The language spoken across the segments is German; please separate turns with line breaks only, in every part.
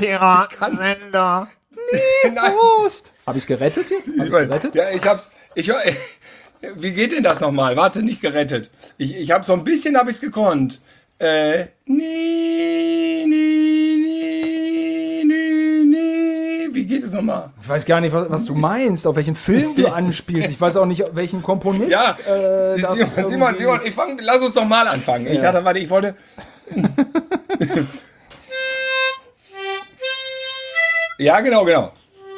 Piratensender.
Prost. Habe ich es gerettet jetzt?
Ja, wie geht denn das nochmal? Warte, nicht gerettet. Ich habe so ein bisschen, habe ich es gekonnt. Wie geht es nochmal?
Ich weiß gar nicht, was du meinst, auf welchen Film du anspielst. Ich weiß auch nicht, welchen Komponist.
Ja, Simon, lass uns doch mal anfangen. Ja. Ich dachte, warte, ich wollte... Ja, genau.
Ja.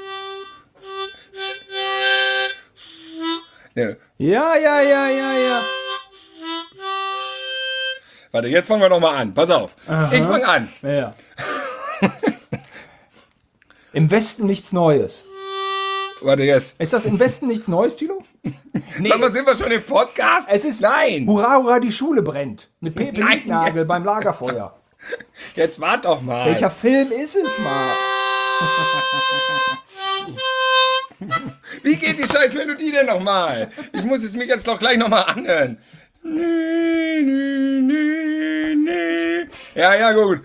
Warte, jetzt fangen wir noch mal an. Pass auf. Aha. Ich fange an.
Ja. Im Westen nichts Neues.
Warte, jetzt.
Ist das im Westen nichts Neues, Thilo?
Nee. Sag mal, sind wir schon im Podcast?
Es ist
Nein.
Hurra, hurra, die Schule brennt. Mit Pepe Liebnagel beim Lagerfeuer.
Jetzt wart doch mal.
Welcher Film ist es mal?
Wie geht die scheiß Melodie denn nochmal? Ich muss es mir jetzt doch gleich nochmal anhören. Ja, gut.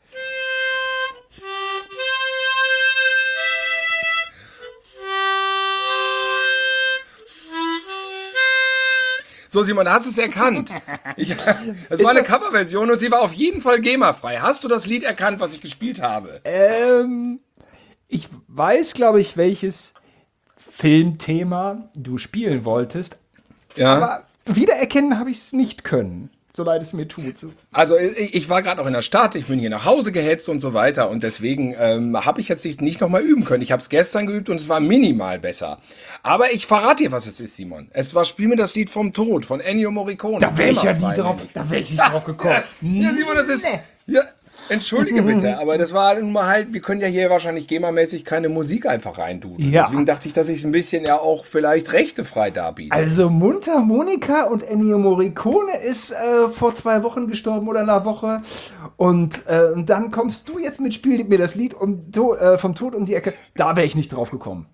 So, Simon, hast du es erkannt? Es war eine Coverversion und sie war auf jeden Fall GEMA-frei. Hast du das Lied erkannt, was ich gespielt habe?
Ich weiß, glaube ich, welches Filmthema du spielen wolltest.
Ja.
Aber wiedererkennen habe ich es nicht können. So leid es mir tut.
Also ich war gerade noch in der Stadt, ich bin hier nach Hause gehetzt und so weiter und deswegen habe ich jetzt nicht nochmal üben können. Ich habe es gestern geübt und es war minimal besser. Aber ich verrate dir, was es ist, Simon. Es war Spiel mir das Lied vom Tod von Ennio Morricone.
Da wäre ich ja nie drauf, drauf gekommen.
Ja, Simon, das ist... Ja, entschuldige bitte, aber das war nun mal halt, wir können ja hier wahrscheinlich GEMA-mäßig keine Musik einfach reindudeln. Ja. Deswegen dachte ich, dass ich es ein bisschen ja auch vielleicht rechtefrei darbiete.
Also Mundharmonika und Ennio Morricone ist vor 2 Wochen gestorben oder einer Woche. Und dann kommst du jetzt mit Spiel mir das Lied vom Tod um die Ecke. Da wäre ich nicht drauf gekommen.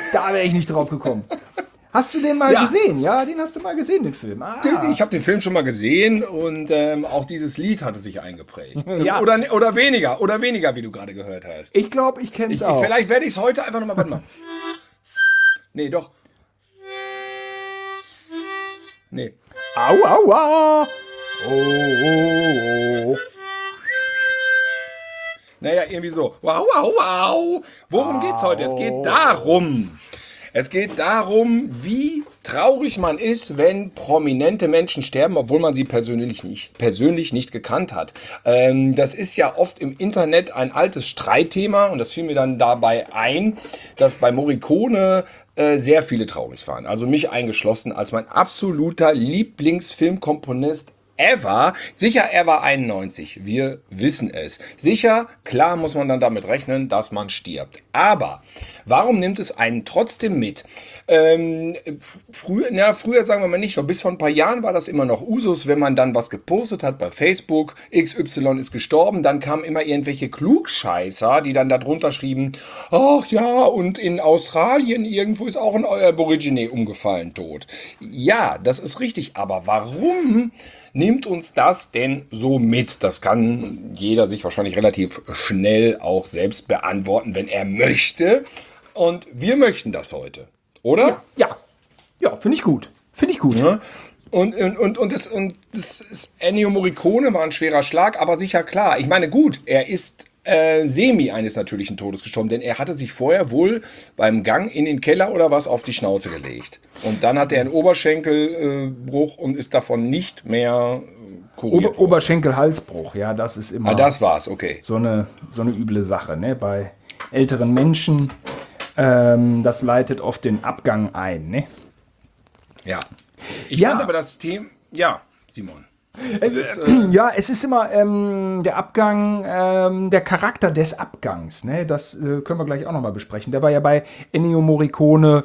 Hast du den mal gesehen? Ja, den hast du mal gesehen, den Film.
Ich habe den Film schon mal gesehen und auch dieses Lied hatte sich eingeprägt.
Ja.
Oder weniger, wie du gerade gehört hast.
Ich glaube, ich kenne es auch.
Vielleicht werde ich es heute einfach nochmal... Warte mal. Nee, doch. Nee.
Aua. Oh.
Naja, irgendwie so. Wow. Worum geht's heute? Es geht darum, wie traurig man ist, wenn prominente Menschen sterben, obwohl man sie persönlich nicht gekannt hat. Das ist ja oft im Internet ein altes Streitthema und das fiel mir dann dabei ein, dass bei Morricone sehr viele traurig waren. Also mich eingeschlossen als mein absoluter Lieblingsfilmkomponist ever. Sicher, er war 91. Wir wissen es. Sicher, klar muss man dann damit rechnen, dass man stirbt. Aber warum nimmt es einen trotzdem mit? Früher sagen wir mal nicht, bis vor ein paar Jahren war das immer noch Usus, wenn man dann was gepostet hat bei Facebook, XY ist gestorben, dann kamen immer irgendwelche Klugscheißer, die dann darunter schrieben, ach ja, und in Australien irgendwo ist auch ein Aborigine umgefallen, tot. Ja, das ist richtig, aber warum nimmt uns das denn so mit? Das kann jeder sich wahrscheinlich relativ schnell auch selbst beantworten, wenn er möchte. Und wir möchten das heute, oder?
Ja, finde ich gut.
Ja. Und das ist Ennio Morricone war ein schwerer Schlag, aber sicher klar. Ich meine, gut, er ist semi eines natürlichen Todes gestorben, denn er hatte sich vorher wohl beim Gang in den Keller oder was auf die Schnauze gelegt. Und dann hat er einen Oberschenkelbruch und ist davon nicht mehr kuriert worden.
Oberschenkel-Halsbruch, ja, das ist immer
das war's, okay.
So eine üble Sache, ne? Bei älteren Menschen, das leitet oft den Abgang ein, ne?
Ja. Ich fand aber das Thema, ja, Simon.
Es ist immer der Abgang, der Charakter des Abgangs. Ne? Das können wir gleich auch nochmal besprechen. Der war ja bei Ennio Morricone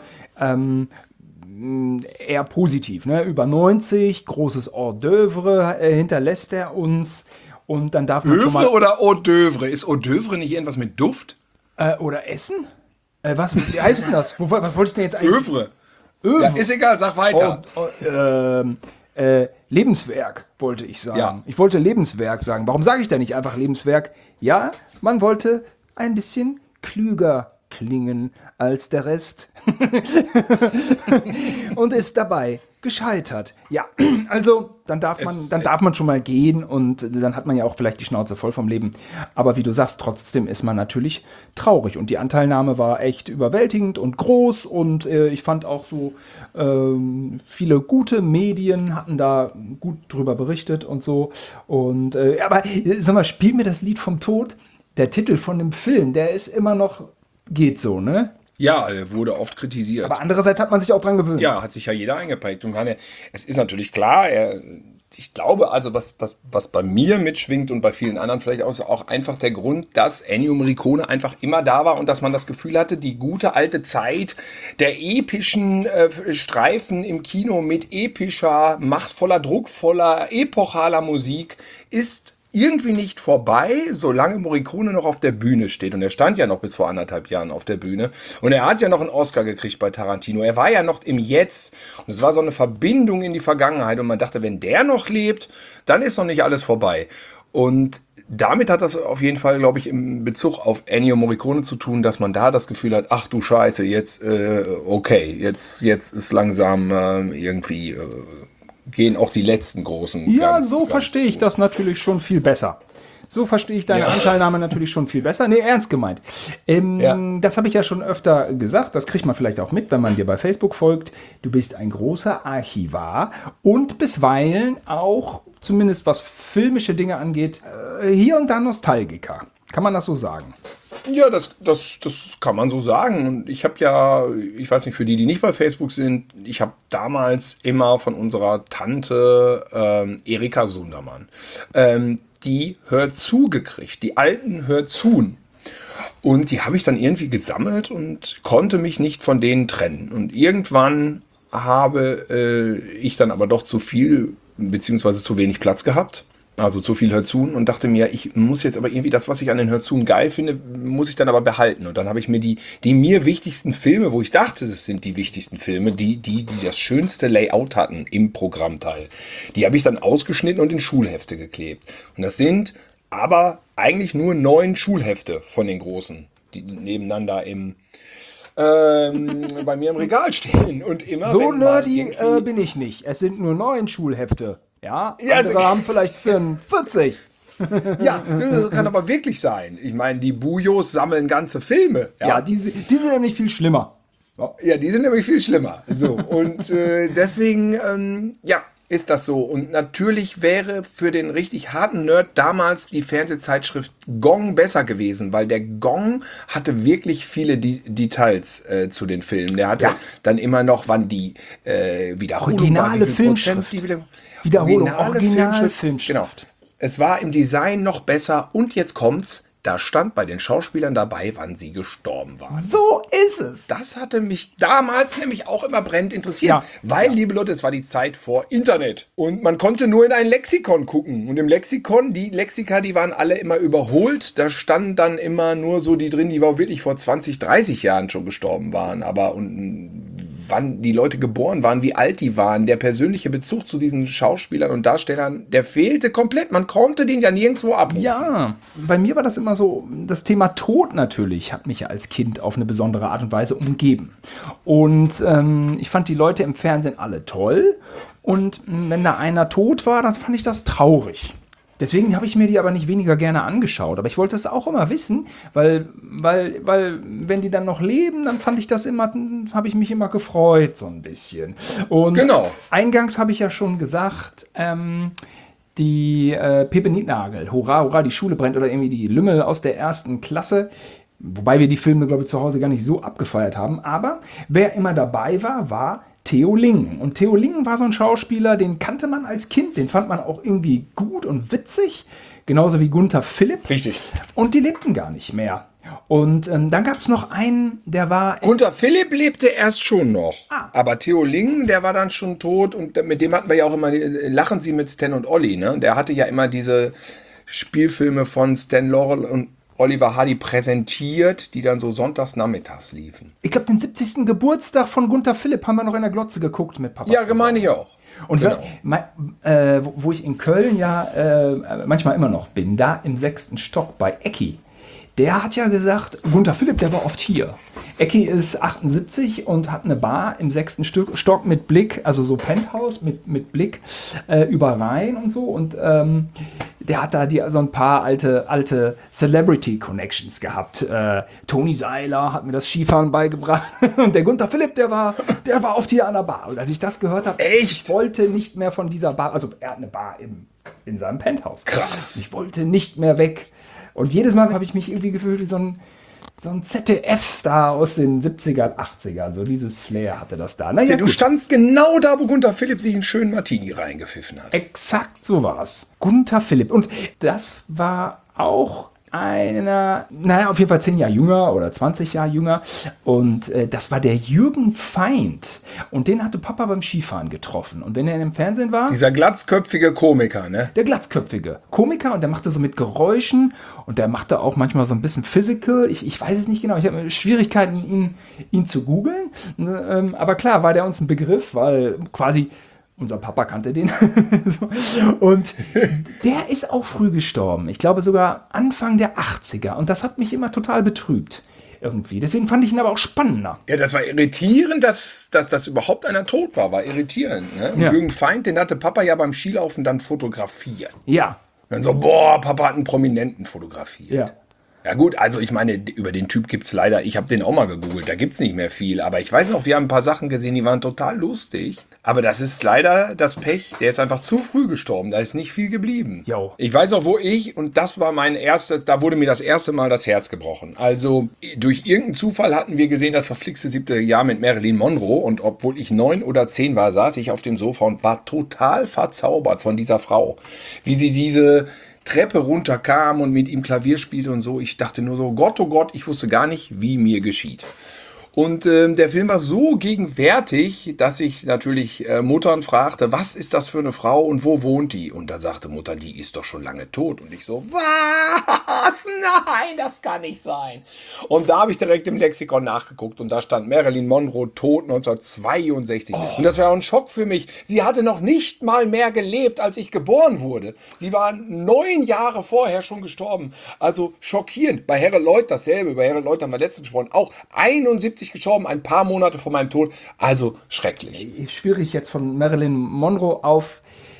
eher positiv. Ne? Über 90, großes Hors d'oeuvre hinterlässt er uns. Und dann darf man schon mal...
oder Hors d'oeuvre? Ist Hors d'oeuvre nicht irgendwas mit Duft?
Oder Essen? Wie heißt denn das? Was wollte ich denn jetzt eigentlich...
Oeuvre. Ja, ist egal, sag weiter.
Lebenswerk, wollte ich sagen.
Ja.
Ich wollte Lebenswerk sagen. Warum sage ich da nicht einfach Lebenswerk? Ja, man wollte ein bisschen klüger klingen als der Rest und ist dabei gescheitert. Ja, also dann darf man schon mal gehen und dann hat man ja auch vielleicht die Schnauze voll vom Leben. Aber wie du sagst, trotzdem ist man natürlich traurig und die Anteilnahme war echt überwältigend und groß und ich fand auch so viele gute Medien hatten da gut drüber berichtet und so. Und aber sag mal, spiel mir das Lied vom Tod. Der Titel von dem Film, der ist immer noch, geht so, ne?
Ja, der wurde oft kritisiert.
Aber andererseits hat man sich auch dran gewöhnt.
Ja, hat sich ja jeder eingeprägt. Und es ist natürlich klar, ich glaube also, was bei mir mitschwingt und bei vielen anderen vielleicht auch einfach der Grund, dass Ennio Morricone einfach immer da war und dass man das Gefühl hatte, die gute alte Zeit der epischen Streifen im Kino mit epischer, machtvoller, druckvoller, epochaler Musik ist irgendwie nicht vorbei, solange Morricone noch auf der Bühne steht. Und er stand ja noch bis vor 1,5 Jahren auf der Bühne. Und er hat ja noch einen Oscar gekriegt bei Tarantino. Er war ja noch im Jetzt. Und es war so eine Verbindung in die Vergangenheit. Und man dachte, wenn der noch lebt, dann ist noch nicht alles vorbei. Und damit hat das auf jeden Fall, glaube ich, im Bezug auf Ennio Morricone zu tun, dass man da das Gefühl hat, ach du Scheiße, jetzt, okay, jetzt ist langsam irgendwie... gehen auch die letzten großen.
Ja, so verstehe ich das natürlich schon viel besser. So verstehe ich deine Anteilnahme natürlich schon viel besser. Nee, ernst gemeint. Das habe ich ja schon öfter gesagt. Das kriegt man vielleicht auch mit, wenn man dir bei Facebook folgt. Du bist ein großer Archivar und bisweilen auch, zumindest was filmische Dinge angeht, hier und da Nostalgiker. Kann man das so sagen?
Ja, das kann man so sagen. Und ich habe ja, ich weiß nicht, für die nicht bei Facebook sind, ich habe damals immer von unserer Tante Erika Sundermann die Hör zu gekriegt, die alten Hör zu. Und die habe ich dann irgendwie gesammelt und konnte mich nicht von denen trennen. Und irgendwann habe ich dann aber doch zu viel beziehungsweise zu wenig Platz gehabt. Also zu viel Hörzun und dachte mir, ich muss jetzt aber irgendwie das, was ich an den Hörzun geil finde, muss ich dann aber behalten. Und dann habe ich mir die mir wichtigsten Filme, wo ich dachte, es sind die wichtigsten Filme, die das schönste Layout hatten im Programmteil, die habe ich dann ausgeschnitten und in Schulhefte geklebt. Und das sind aber eigentlich nur 9 Schulhefte von den großen, die nebeneinander bei mir im Regal stehen. Und immer
so nerdy bin ich nicht. Es sind nur 9 Schulhefte. Ja, andere haben vielleicht 45.
Ja, das kann aber wirklich sein. Ich meine, die Bujos sammeln ganze Filme.
Ja, die sind nämlich viel schlimmer.
Ja, die sind nämlich viel schlimmer. So, und deswegen, ist das so. Und natürlich wäre für den richtig harten Nerd damals die Fernsehzeitschrift Gong besser gewesen, weil der Gong hatte wirklich viele Details zu den Filmen. Der hatte dann immer noch, wann die Wiederholung
originale Filmschrift. Wiederholung, Originalfilmschrift.
Genau. Es war im Design noch besser und jetzt kommt's, da stand bei den Schauspielern dabei, wann sie gestorben waren.
So ist es.
Das hatte mich damals nämlich auch immer brennend interessiert, weil, liebe Leute, es war die Zeit vor Internet und man konnte nur in ein Lexikon gucken und im Lexikon, die Lexika, die waren alle immer überholt, da standen dann immer nur so die drin, die wirklich vor 20, 30 Jahren schon gestorben waren, aber wann die Leute geboren waren, wie alt die waren, der persönliche Bezug zu diesen Schauspielern und Darstellern, der fehlte komplett. Man konnte den ja nirgendwo abrufen.
Ja, bei mir war das immer so, das Thema Tod natürlich hat mich ja als Kind auf eine besondere Art und Weise umgeben. Und ich fand die Leute im Fernsehen alle toll und wenn da einer tot war, dann fand ich das traurig. Deswegen habe ich mir die aber nicht weniger gerne angeschaut. Aber ich wollte es auch immer wissen, weil wenn die dann noch leben, dann habe ich mich immer gefreut so ein bisschen. Und
genau.
Eingangs habe ich ja schon gesagt, die Pepe Nietnagel, Hurra, hurra, die Schule brennt oder irgendwie die Lümmel aus der 1. Klasse. Wobei wir die Filme, glaube ich, zu Hause gar nicht so abgefeiert haben. Aber wer immer dabei war Theo Lingen. Und Theo Lingen war so ein Schauspieler, den kannte man als Kind, den fand man auch irgendwie gut und witzig, genauso wie Gunther Philipp.
Richtig.
Und die lebten gar nicht mehr. Und dann gab es noch einen, der war...
Gunther Philipp lebte erst schon noch, aber Theo Lingen, der war dann schon tot und mit dem hatten wir ja auch immer, lachen Sie mit Stan und Olli, ne? Der hatte ja immer diese Spielfilme von Stan Laurel und Oliver Hardy präsentiert, die dann so sonntags nachmittags liefen.
Ich glaube, den 70. Geburtstag von Gunther Philipp haben wir noch in der Glotze geguckt mit Papa.
Ja, meine ich auch.
Und genau. Wo ich in Köln ja manchmal immer noch bin, da im 6. Stock bei Ecki, der hat ja gesagt, Gunther Philipp, der war oft hier. Ecki ist 78 und hat eine Bar im 6. Stock mit Blick, also so Penthouse mit Blick über Rhein und so. Und der hat da so ein paar alte Celebrity-Connections gehabt. Toni Seiler hat mir das Skifahren beigebracht. Und der Gunther Philipp, der war oft hier an der Bar. Und als ich das gehört habe, ich wollte nicht mehr von dieser Bar, also er hat eine Bar in seinem Penthouse.
Krass.
Ich wollte nicht mehr weg. Und jedes Mal habe ich mich irgendwie gefühlt wie so ein ZDF-Star aus den 70ern, 80ern. So dieses Flair hatte das da. Naja,
Ja, du standst genau da, wo Gunther Philipp sich einen schönen Martini reingepfiffen hat.
exakt so war es. Gunther Philipp. Und das war auch einer, naja, auf jeden Fall 10 Jahre jünger oder 20 Jahre jünger. Und das war der Jürgen Feind. Und den hatte Papa beim Skifahren getroffen. Und wenn er im Fernsehen war...
Dieser glatzköpfige Komiker, ne?
Der glatzköpfige Komiker, und der machte so mit Geräuschen und der machte auch manchmal so ein bisschen Physical. Ich weiß es nicht genau, ich habe Schwierigkeiten, ihn zu googeln. Aber klar war der uns ein Begriff, weil quasi unser Papa kannte den. So. Und der ist auch früh gestorben. Ich glaube sogar Anfang der 80er. Und das hat mich immer total betrübt. Irgendwie. Deswegen fand ich ihn aber auch spannender.
Ja, das war irritierend, dass überhaupt einer tot war. War irritierend. Ne? Und
Ja.
Jürgen Feind, den hatte Papa ja beim Skilaufen dann fotografiert.
Ja.
Dann so, boah, Papa hat einen Prominenten fotografiert.
Ja.
Ja gut, also ich meine, über den Typ gibt's leider, ich habe den auch mal gegoogelt, da gibt's nicht mehr viel. Aber ich weiß noch, wir haben ein paar Sachen gesehen, die waren total lustig. Aber das ist leider das Pech, der ist einfach zu früh gestorben, da ist nicht viel geblieben.
Jo.
Ich weiß auch, und das war mein erstes, da wurde mir das erste Mal das Herz gebrochen. Also durch irgendeinen Zufall hatten wir gesehen, das verflixte 7. Jahr mit Marilyn Monroe. Und obwohl ich 9 oder 10 war, saß ich auf dem Sofa und war total verzaubert von dieser Frau. Wie sie diese Treppe runterkam und mit ihm Klavier spielte und so. Ich dachte nur so, oh Gott, ich wusste gar nicht, wie mir geschieht. Und der Film war so gegenwärtig, dass ich natürlich Muttern fragte, was ist das für eine Frau und wo wohnt die? Und da sagte Mutter, die ist doch schon lange tot. Und ich so, was? Nein, das kann nicht sein. Und da habe ich direkt im Lexikon nachgeguckt und da stand Marilyn Monroe tot 1962. Und das war auch ein Schock für mich. Sie hatte noch nicht mal mehr gelebt, als ich geboren wurde. Sie war 9 Jahre vorher schon gestorben. Also schockierend. Bei Harold Lloyd dasselbe. Bei Harold Lloyd haben wir letztens gesprochen. Auch 71 gestorben, ein paar Monate vor meinem Tod. Also schrecklich.
Schwierig jetzt von Marilyn Monroe auf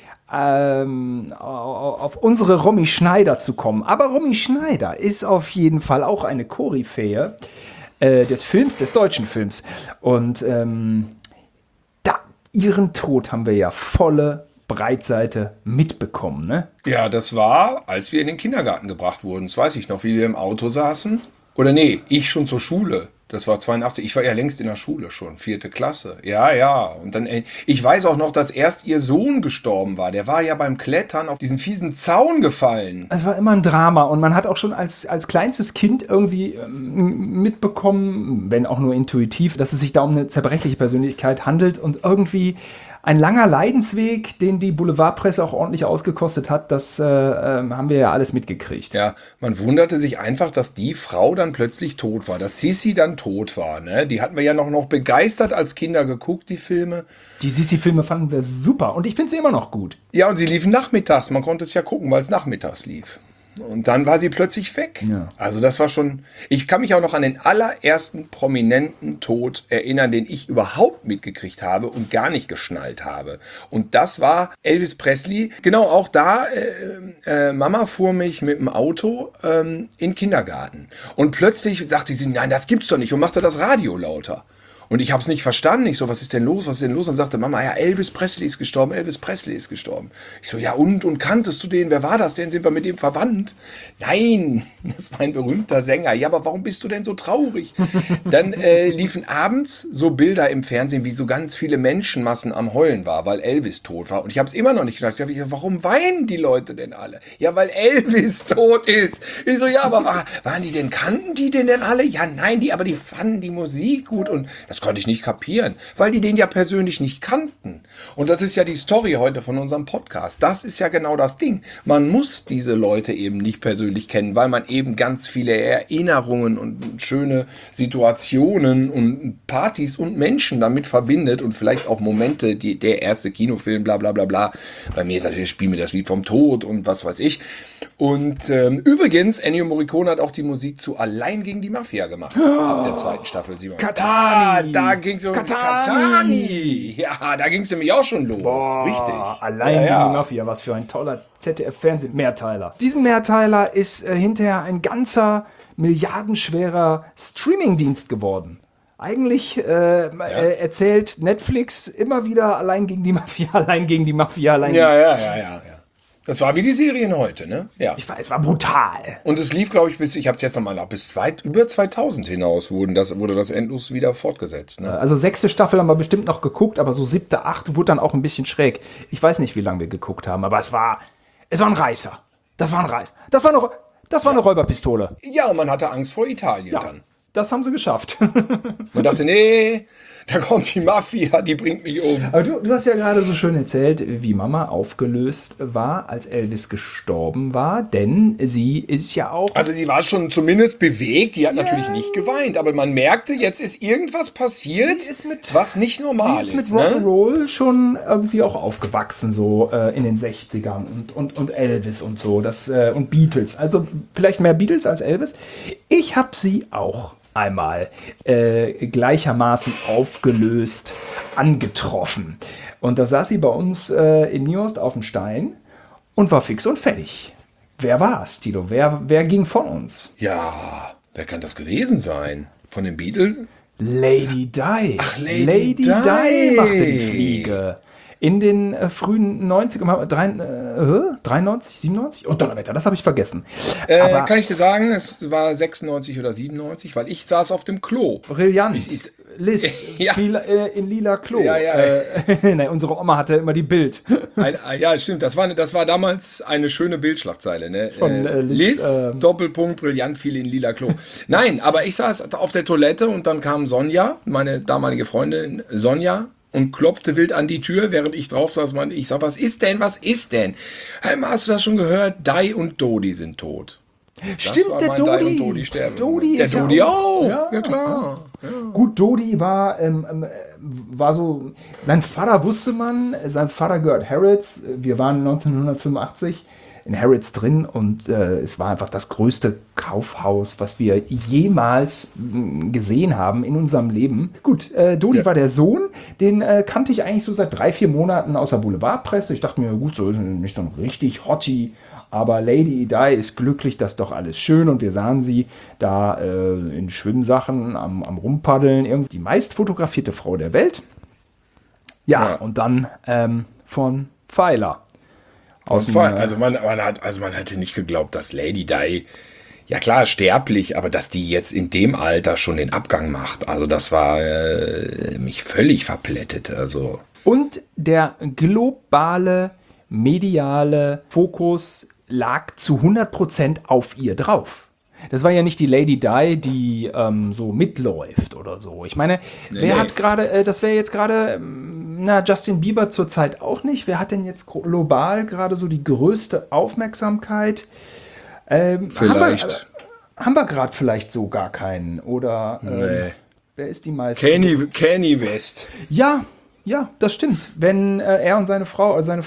unsere Romy Schneider zu kommen. Aber Romy Schneider ist auf jeden Fall auch eine Koryphäe des Films, des deutschen Films. Und ihren Tod haben wir ja volle Breitseite mitbekommen, ne?
Ja, das war, als wir in den Kindergarten gebracht wurden. Das weiß ich noch, wie wir im Auto saßen. Oder nee, ich schon zur Schule. Das war 82. Ich war ja längst in der Schule schon, 4. Klasse. Ja. Und dann, ich weiß auch noch, dass erst ihr Sohn gestorben war. Der war ja beim Klettern auf diesen fiesen Zaun gefallen.
Es war immer ein Drama und man hat auch schon als kleinstes Kind irgendwie mitbekommen, wenn auch nur intuitiv, dass es sich da um eine zerbrechliche Persönlichkeit handelt und irgendwie ein langer Leidensweg, den die Boulevardpresse auch ordentlich ausgekostet hat, das haben wir ja alles mitgekriegt.
Ja, man wunderte sich einfach, dass die Frau dann plötzlich tot war, dass Sissi dann tot war. Ne? Die hatten wir ja noch begeistert als Kinder geguckt, die Filme.
Die Sissi-Filme fanden wir super und ich finde sie immer noch gut.
Ja, und sie liefen nachmittags. Man konnte es ja gucken, weil es nachmittags lief. Und dann war sie plötzlich weg.
Ja.
Also das war schon... Ich kann mich auch noch an den allerersten prominenten Tod erinnern, den ich überhaupt mitgekriegt habe und gar nicht geschnallt habe. Und das war Elvis Presley. Genau, auch da, Mama fuhr mich mit dem Auto in den Kindergarten. Und plötzlich sagte sie, nein, das gibt's doch nicht. Und machte das Radio lauter. Und ich habe es nicht verstanden. Ich so, was ist denn los? Was ist denn los? Und sagte Mama, ja, Elvis Presley ist gestorben. Elvis Presley ist gestorben. Ich so, ja und kanntest du den? Wer war das denn? Sind wir mit dem verwandt? Nein, das war ein berühmter Sänger. Ja, aber warum bist du denn so traurig? Dann liefen abends so Bilder im Fernsehen, wie so ganz viele Menschenmassen am Heulen war, weil Elvis tot war. Und ich habe es immer noch nicht gedacht. Ich dachte, warum weinen die Leute denn alle? Ja, weil Elvis tot ist. Ich so, ja, aber waren die denn, kannten die den denn alle? Ja, nein, aber die fanden die Musik gut und das konnte ich nicht kapieren, weil die den ja persönlich nicht kannten. Und das ist ja die Story heute von unserem Podcast. Das ist ja genau das Ding. Man muss diese Leute eben nicht persönlich kennen, weil man eben ganz viele Erinnerungen und schöne Situationen und Partys und Menschen damit verbindet und vielleicht auch Momente, der erste Kinofilm, bla bla bla bla. Bei mir ist natürlich Spiel mir das Lied vom Tod und was weiß ich. Und übrigens, Ennio Morricone hat auch die Musik zu Allein gegen die Mafia gemacht. Ab der zweiten Staffel.
Katani.
Da ging es um Katani. Ja, da ging es nämlich auch schon los. Richtig.
Allein gegen die Mafia, was für ein toller ZDF-Fernseh-Mehrteiler. Diesen Mehrteiler ist hinterher ein ganzer milliardenschwerer Streamingdienst geworden. Eigentlich erzählt Netflix immer wieder Allein gegen die Mafia, Allein gegen die Mafia, Allein gegen die Mafia.
Ja. Das war wie die Serien heute, ne? Ja.
Ich weiß, es war brutal.
Und es lief, glaube ich, ich habe es jetzt nochmal bis weit über 2000 hinaus wurde das endlos wieder fortgesetzt. Ne?
Also 6. Staffel haben wir bestimmt noch geguckt, aber so 7., 8. wurde dann auch ein bisschen schräg. Ich weiß nicht, wie lange wir geguckt haben, aber es war ein Reißer. Das war ein Reißer. Das war eine Räuberpistole.
Ja, und man hatte Angst vor Italien dann.
Das haben sie geschafft.
Man dachte, nee, da kommt die Mafia, die bringt mich um.
Aber du hast ja gerade so schön erzählt, wie Mama aufgelöst war, als Elvis gestorben war, denn sie ist ja auch...
Also die war schon zumindest bewegt, die hat natürlich nicht geweint, aber man merkte, jetzt ist irgendwas passiert, was nicht normal ist.
Sie ist mit Rock'n'Roll schon irgendwie auch aufgewachsen, so in den 60ern und Elvis und so, und Beatles. Also vielleicht mehr Beatles als Elvis. Ich habe sie auch einmal gleichermaßen aufgelöst angetroffen. Und da saß sie bei uns in Niehorst auf dem Stein und war fix und fertig. Wer war's, Tilo? Wer ging von uns?
Ja, wer kann das gewesen sein? Von den Beatles?
Lady Di.
Ach, Lady Di
machte die Fliege. In den frühen 90ern, 93, 97? Und Donnerwetter, das habe ich vergessen.
Aber kann ich dir sagen, es war 96 oder 97, weil ich saß auf dem Klo.
Brillant. Liz,
Ja.
in lila Klo.
Ja.
Nein, unsere Oma hatte immer die Bild.
Ja, stimmt, das war damals eine schöne Bildschlagzeile. Ne?
Von
Liz, Doppelpunkt, brillant, fiel in lila Klo. Nein, aber ich saß auf der Toilette und dann kam Sonja, meine damalige Freundin Sonja, und klopfte wild an die Tür, während ich drauf saß. Ich sag, was ist denn? Hey, hast du das schon gehört? Di und Dodi sind tot.
Stimmt, der Dodi.
Di und Dodi sterben.
Dodi
der
ist
Dodi
ja
auch.
Ja,
klar. Ja.
Gut, Dodi war so, sein Vater wusste man, sein Vater gehört Harrods. Wir waren 1985 in Harrods drin und es war einfach das größte Kaufhaus, was wir jemals gesehen haben in unserem Leben. Gut, Dodi war der Sohn, den kannte ich eigentlich so seit 3-4 Monaten aus der Boulevardpresse. Ich dachte mir, gut, so ist nicht so ein richtig Hottie, aber Lady Di ist glücklich, das ist doch alles schön und wir sahen sie da in Schwimmsachen am Rumpaddeln, irgendwie die meist fotografierte Frau der Welt. Ja. Und dann von Pfeiler.
Also man hätte nicht geglaubt, dass Lady Di, ja klar, sterblich, aber dass die jetzt in dem Alter schon den Abgang macht. Also das war mich völlig verplättet. Also.
Und der globale mediale Fokus lag zu 100% auf ihr drauf. Das war ja nicht die Lady Di, die so mitläuft oder so. Ich meine, wer hat gerade, das wäre jetzt gerade, Justin Bieber zurzeit auch nicht. Wer hat denn jetzt global gerade so die größte Aufmerksamkeit?
Vielleicht.
Haben wir gerade vielleicht so gar keinen? Oder wer ist die meiste?
Kanye West.
Ja, das stimmt. Wenn er und seine Frau eigentlich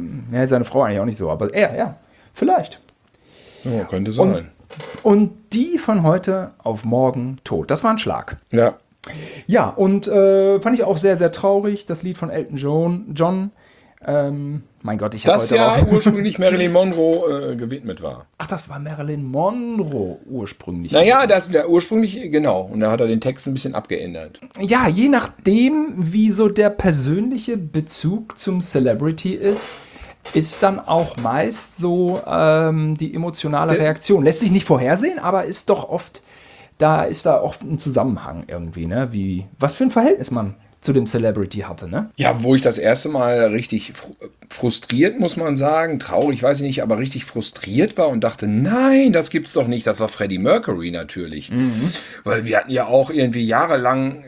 auch nicht so, aber er, vielleicht.
Ja, könnte sein.
Und die von heute auf morgen tot. Das war ein Schlag.
Ja.
Ja, und fand ich auch sehr, sehr traurig, das Lied von Elton John. Mein Gott, ich habe heute
das
auch...
ursprünglich Marilyn Monroe gewidmet war.
Ach, das war Marilyn Monroe ursprünglich.
Naja, der ursprünglich, genau. Und da hat er den Text ein bisschen abgeändert.
Ja, je nachdem, wie so der persönliche Bezug zum Celebrity ist dann auch meist so die emotionale Reaktion. Lässt sich nicht vorhersehen, aber ist doch oft... Da ist da oft ein Zusammenhang irgendwie, ne? Was für ein Verhältnis man zu dem Celebrity hatte, ne?
Ja, wo ich das erste Mal richtig frustriert, muss man sagen, traurig, weiß ich nicht, aber richtig frustriert war und dachte, nein, das gibt's doch nicht. Das war Freddie Mercury natürlich. Weil wir hatten ja auch irgendwie jahrelang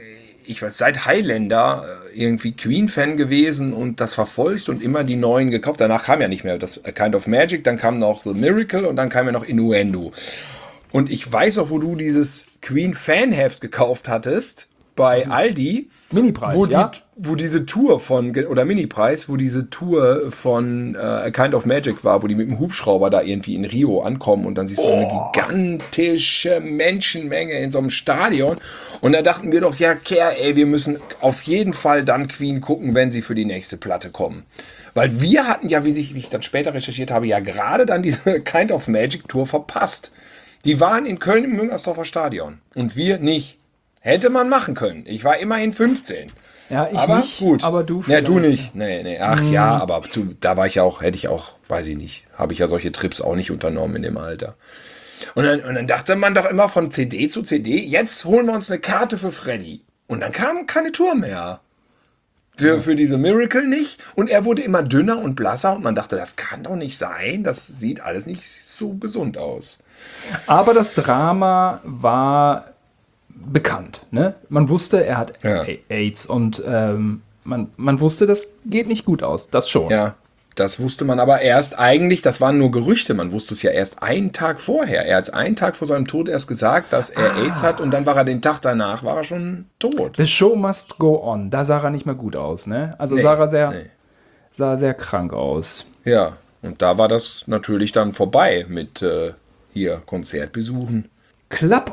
ich weiß, seit Highlander irgendwie Queen-Fan gewesen und das verfolgt und immer die neuen gekauft. Danach kam ja nicht mehr das Kind of Magic, dann kam noch The Miracle und dann kam ja noch Innuendo. Und ich weiß auch, wo du dieses Queen-Fan-Heft gekauft hattest, bei Aldi.
Mini-Preis,
wo diese Tour oder Mini-Preis, wo diese Tour von A Kind of Magic war, wo die mit dem Hubschrauber da irgendwie in Rio ankommen und dann siehst du so eine gigantische Menschenmenge in so einem Stadion. Und da dachten wir doch, ja, wir müssen auf jeden Fall dann Queen gucken, wenn sie für die nächste Platte kommen. Weil wir hatten ja, wie ich dann später recherchiert habe, ja gerade dann diese Kind of Magic Tour verpasst. Die waren in Köln im Müngersdorfer Stadion und wir nicht. Hätte man machen können. Ich war immerhin 15.
Ja, ich
aber
nicht,
gut.
aber du
Ja, du nicht. Nee. Ach ja, aber da war ich auch, weiß ich nicht, habe ich ja solche Trips auch nicht unternommen in dem Alter. Und dann dachte man doch immer von CD zu CD, jetzt holen wir uns eine Karte für Freddy. Und dann kam keine Tour mehr. Für diese Miracle nicht. Und er wurde immer dünner und blasser und man dachte, das kann doch nicht sein. Das sieht alles nicht so gesund aus.
Aber das Drama war bekannt. Ne? Man wusste, er hat AIDS und man wusste, das geht nicht gut aus. Das schon.
Ja, das wusste man aber erst eigentlich, das waren nur Gerüchte, man wusste es ja erst einen Tag vorher. Er hat einen Tag vor seinem Tod erst gesagt, dass er AIDS hat und dann war er den Tag danach, war er schon tot.
The show must go on. Da sah er nicht mehr gut aus. Ne? Also sah er sehr krank aus.
Ja, und da war das natürlich dann vorbei mit Konzertbesuchen.
Club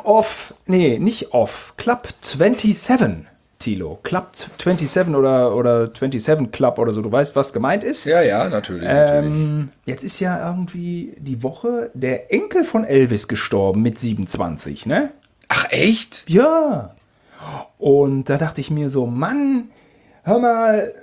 27, Thilo. Club 27 oder 27 Club oder so. Du weißt, was gemeint ist?
Ja, natürlich.
Jetzt ist ja irgendwie die Woche der Enkel von Elvis gestorben mit 27, ne?
Ach, echt?
Ja. Und da dachte ich mir so, Mann, hör mal,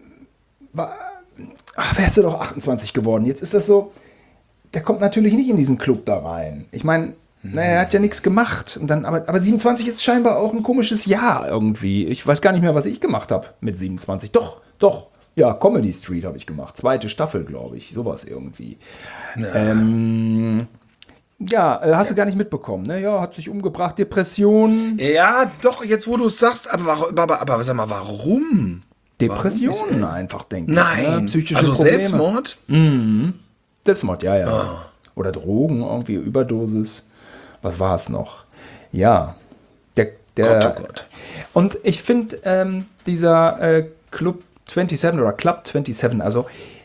wärst du doch 28 geworden. Jetzt ist das so, der kommt natürlich nicht in diesen Club da rein. Ich meine, er hat ja nichts gemacht. Und dann, aber 27 ist scheinbar auch ein komisches Jahr irgendwie. Ich weiß gar nicht mehr, was ich gemacht habe mit 27. Doch. Ja, Comedy Street habe ich gemacht. 2. Staffel, glaube ich. Sowas irgendwie. Hast du gar nicht mitbekommen, ne? Ja, hat sich umgebracht, Depression.
Ja, doch, jetzt wo du es sagst, aber sag mal, warum?
Depressionen einfach, denke ich.
Nein,
ne? Psychische
also
Probleme.
Selbstmord?
Selbstmord, ja.
Oh.
Oder Drogen, irgendwie Überdosis. Was war es noch? Ja.
Gott.
Und ich finde, dieser Club 27 oder Club 27, also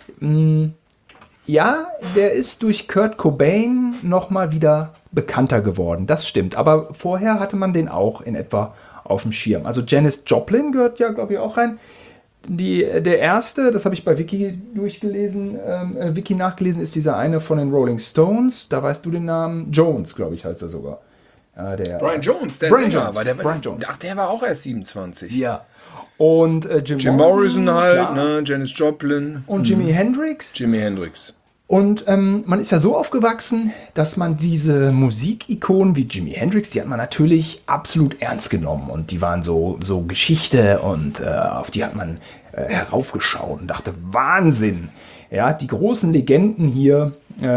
der ist durch Kurt Cobain nochmal wieder bekannter geworden. Das stimmt. Aber vorher hatte man den auch in etwa auf dem Schirm. Also Janis Joplin gehört ja, glaube ich, auch rein. Der erste, das habe ich bei Wiki nachgelesen, ist dieser eine von den Rolling Stones. Da weißt du den Namen. Jones, glaube ich, heißt er sogar. Ja,
Brian Jones,
Brian Jones.
Ach, der war auch erst 27.
Ja. Und
Jim Morrison halt, ne? Janis Joplin.
Und Jimi Hendrix. Und man ist ja so aufgewachsen, dass man diese Musikikonen wie Jimi Hendrix, die hat man natürlich absolut ernst genommen. Und die waren so Geschichte und auf die hat man heraufgeschaut und dachte, Wahnsinn. Ja, die großen Legenden hier,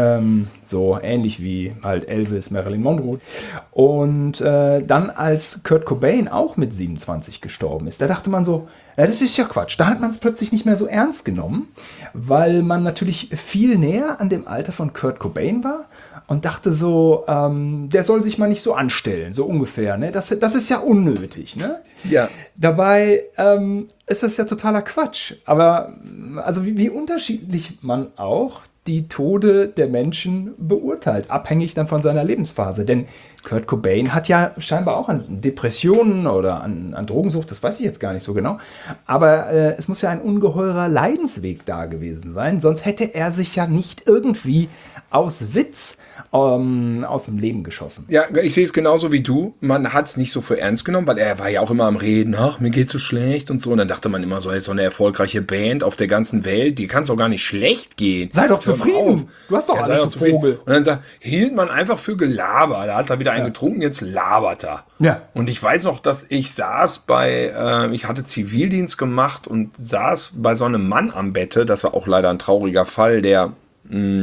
so ähnlich wie halt Elvis, Marilyn Monroe. Und dann, als Kurt Cobain auch mit 27 gestorben ist, da dachte man so, das ist ja Quatsch. Da hat man es plötzlich nicht mehr so ernst genommen, weil man natürlich viel näher an dem Alter von Kurt Cobain war und dachte so, der soll sich mal nicht so anstellen, so ungefähr. Ne? Das ist ja unnötig. Ne?
Ja.
Dabei ist das ja totaler Quatsch. Aber also wie unterschiedlich man auch die Tode der Menschen beurteilt, abhängig dann von seiner Lebensphase. Denn Kurt Cobain hat ja scheinbar auch an Depressionen oder an Drogensucht, das weiß ich jetzt gar nicht so genau. Aber es muss ja ein ungeheurer Leidensweg da gewesen sein, sonst hätte er sich ja nicht irgendwie aus Witz aus dem Leben geschossen.
Ja, ich sehe es genauso wie du. Man hat es nicht so für ernst genommen, weil er war ja auch immer am Reden, ach, mir geht's so schlecht und so. Und dann dachte man immer so, jetzt so eine erfolgreiche Band auf der ganzen Welt, die kann es doch gar nicht schlecht gehen.
Sei doch zufrieden. Du hast doch alles, du Vogel.
Und dann hielt man einfach für Gelaber. Da hat er wieder einen getrunken, jetzt labert er.
Ja.
Und ich weiß noch, dass ich saß ich hatte Zivildienst gemacht und saß bei so einem Mann am Bette. Das war auch leider ein trauriger Fall, der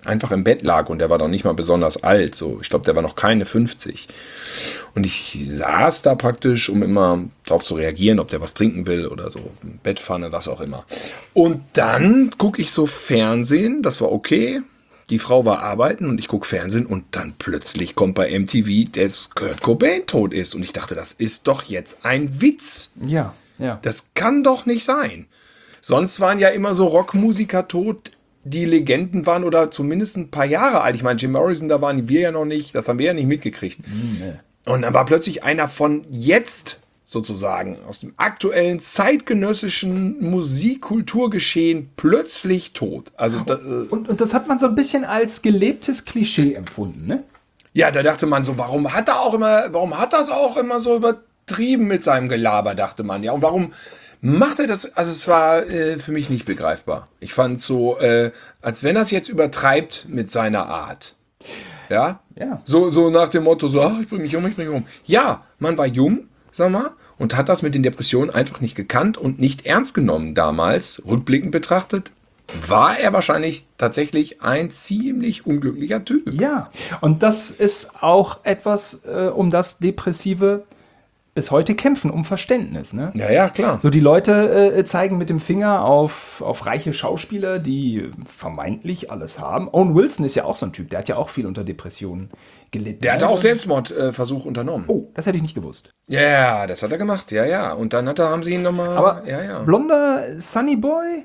einfach im Bett lag und der war doch nicht mal besonders alt. So, ich glaube, der war noch keine 50. Und ich saß da praktisch, um immer darauf zu reagieren, ob der was trinken will oder so. Bettpfanne, was auch immer. Und dann gucke ich so Fernsehen, das war okay. Die Frau war arbeiten und ich gucke Fernsehen und dann plötzlich kommt bei MTV, dass Kurt Cobain tot ist. Und ich dachte, das ist doch jetzt ein Witz.
Ja, ja.
Das kann doch nicht sein. Sonst waren ja immer so Rockmusiker tot, die Legenden waren oder zumindest ein paar Jahre alt. Ich meine, Jim Morrison, da waren wir ja noch nicht, das haben wir ja nicht mitgekriegt. Nee. Und dann war plötzlich einer von jetzt sozusagen aus dem aktuellen zeitgenössischen Musikkulturgeschehen plötzlich tot. Also
und das hat man so ein bisschen als gelebtes Klischee empfunden, ne?
ja, da dachte man so, warum hat das auch immer so übertrieben mit seinem Gelaber, dachte man. Ja, und warum macht er das? Also es war für mich nicht begreifbar. Ich fand es so, als wenn er es jetzt übertreibt mit seiner Art. Ja?
Ja.
So nach dem Motto, so, ich bringe mich um. Ja, man war jung, sag mal, und hat das mit den Depressionen einfach nicht gekannt und nicht ernst genommen damals. Rückblickend betrachtet, war er wahrscheinlich tatsächlich ein ziemlich unglücklicher Typ.
Ja, und das ist auch etwas, um das Depressive bis heute kämpfen, um Verständnis. Ne?
Ja, ja, klar.
So, die Leute zeigen mit dem Finger auf reiche Schauspieler, die vermeintlich alles haben. Owen Wilson ist ja auch so ein Typ, der hat ja auch viel unter Depressionen gelitten.
Der hatte auch Selbstmordversuch unternommen.
Oh, das hätte ich nicht gewusst.
Ja, das hat er gemacht, ja. Und dann haben sie ihn nochmal...
Aber
ja.
blonder Sunny Boy,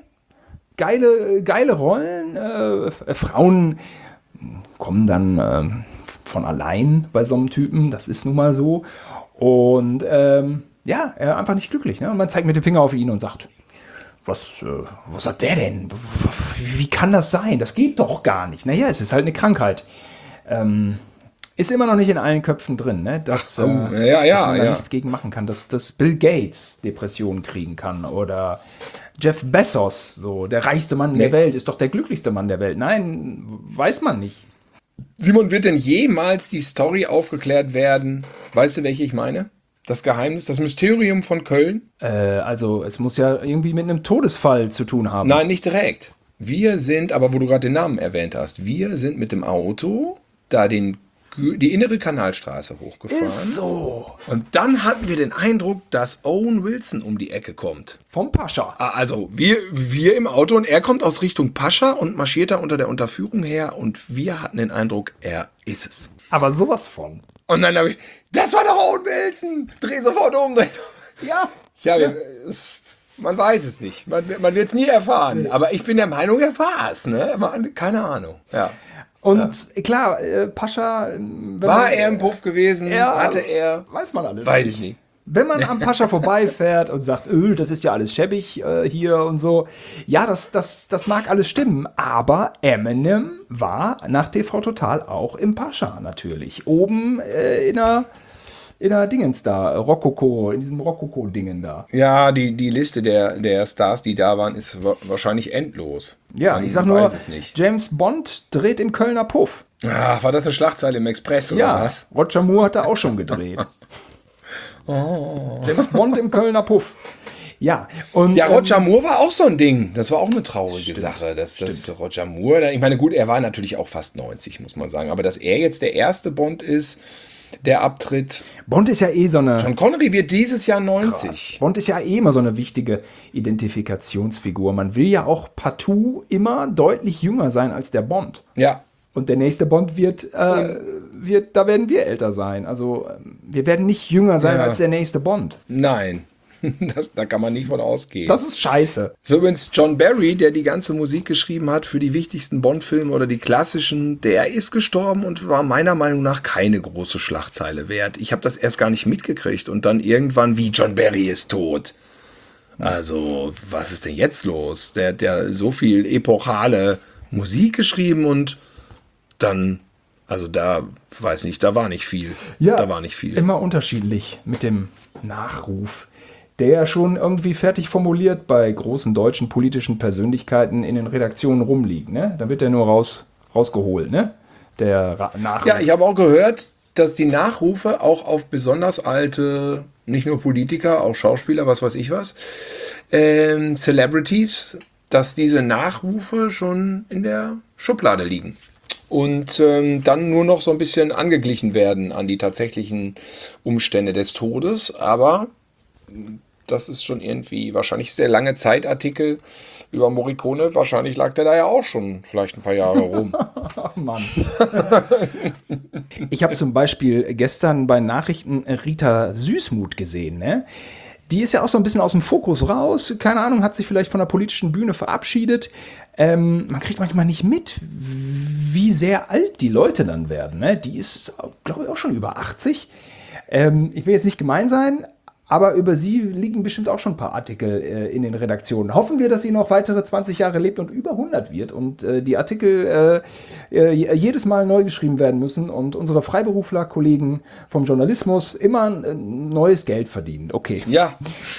geile Rollen. Frauen kommen dann von allein bei so einem Typen, das ist nun mal so. Und einfach nicht glücklich. Ne? Und man zeigt mit dem Finger auf ihn und sagt, was hat der denn? Wie kann das sein? Das geht doch gar nicht. Naja, es ist halt eine Krankheit. Ist immer noch nicht in allen Köpfen drin, ne? Dass man da nichts gegen machen kann. Dass Bill Gates Depressionen kriegen kann oder Jeff Bezos, so der reichste Mann der Welt, ist doch der glücklichste Mann der Welt. Nein, weiß man nicht.
Simon, wird denn jemals die Story aufgeklärt werden? Weißt du, welche ich meine? Das Geheimnis, das Mysterium von Köln?
Also es muss ja irgendwie mit einem Todesfall zu tun haben.
Nein, nicht direkt. Wir sind, aber wo du gerade den Namen erwähnt hast, wir sind mit dem Auto da die innere Kanalstraße hochgefahren.
Ist so.
Und dann hatten wir den Eindruck, dass Owen Wilson um die Ecke kommt.
Vom Pascha.
Also wir im Auto und er kommt aus Richtung Pascha und marschiert da unter der Unterführung her und wir hatten den Eindruck, er ist es.
Aber sowas von.
Und dann habe ich, das war doch Owen Wilson! Dreh sofort um.
Ja.
Man weiß es nicht. Man wird es nie erfahren. Aber ich bin der Meinung, er war es. Ne? Keine Ahnung. Ja.
Und klar, Pascha...
War er im Puff gewesen? Hatte er?
Weiß man alles.
Weiß ich nicht.
Wenn man am Pascha vorbeifährt und sagt, das ist ja alles schäbig hier und so. Ja, das mag alles stimmen. Aber Eminem war nach TV Total auch im Pascha natürlich. Oben in der Dingens da, Rokoko, in diesem Rokoko-Dingen da.
Ja, die Liste der Stars, die da waren, ist wahrscheinlich endlos.
Ja, ich sag nur, James Bond dreht im Kölner Puff.
Ach, war das eine Schlagzeile im Express oder was?
Ja, Roger Moore hat da auch schon gedreht. James Bond im Kölner Puff. Ja, und
Roger Moore war auch so ein Ding. Das war auch eine traurige Sache. Das Roger Moore, ich meine, gut, er war natürlich auch fast 90, muss man sagen. Aber dass er jetzt der erste Bond ist, der abtritt.
Bond ist ja so eine...
Sean Connery wird dieses Jahr 90.
Krass. Bond ist ja immer so eine wichtige Identifikationsfigur. Man will ja auch partout immer deutlich jünger sein als der Bond.
Ja.
Und der nächste Bond da werden wir älter sein. Also wir werden nicht jünger sein als der nächste Bond.
Nein. Da kann man nicht von ausgehen.
Das ist scheiße.
Das war übrigens John Barry, der die ganze Musik geschrieben hat für die wichtigsten Bond-Filme oder die klassischen. Der ist gestorben und war meiner Meinung nach keine große Schlagzeile wert. Ich habe das erst gar nicht mitgekriegt und dann irgendwann, wie John Barry ist tot. Also, was ist denn jetzt los? Der hat so viel epochale Musik geschrieben und dann, also da, weiß nicht, da war nicht viel.
Ja,
da war nicht viel.
Immer unterschiedlich mit dem Nachruf, der ja schon irgendwie fertig formuliert bei großen deutschen politischen Persönlichkeiten in den Redaktionen rumliegt. Ne? Da wird der nur rausgeholt, ne? Der Nachruf.
Ja, ich habe auch gehört, dass die Nachrufe auch auf besonders alte, nicht nur Politiker, auch Schauspieler, was weiß ich was, Celebrities, dass diese Nachrufe schon in der Schublade liegen. und dann nur noch so ein bisschen angeglichen werden an die tatsächlichen Umstände des Todes. Aber das ist schon irgendwie wahrscheinlich sehr lange Zeitartikel über Morricone. Wahrscheinlich lag der da ja auch schon vielleicht ein paar Jahre rum.
Ach Mann. Ich habe zum Beispiel gestern bei Nachrichten Rita Süßmuth gesehen, ne? Die ist ja auch so ein bisschen aus dem Fokus raus. Keine Ahnung, hat sich vielleicht von der politischen Bühne verabschiedet. Man kriegt manchmal nicht mit, wie sehr alt die Leute dann werden. Ne? Die ist, glaube ich, auch schon über 80. Ich will jetzt nicht gemein sein, aber über sie liegen bestimmt auch schon ein paar Artikel in den Redaktionen. Hoffen wir, dass sie noch weitere 20 Jahre lebt und über 100 wird und die Artikel jedes Mal neu geschrieben werden müssen und unsere Freiberufler-Kollegen vom Journalismus immer neues Geld verdienen. Okay.
Ja.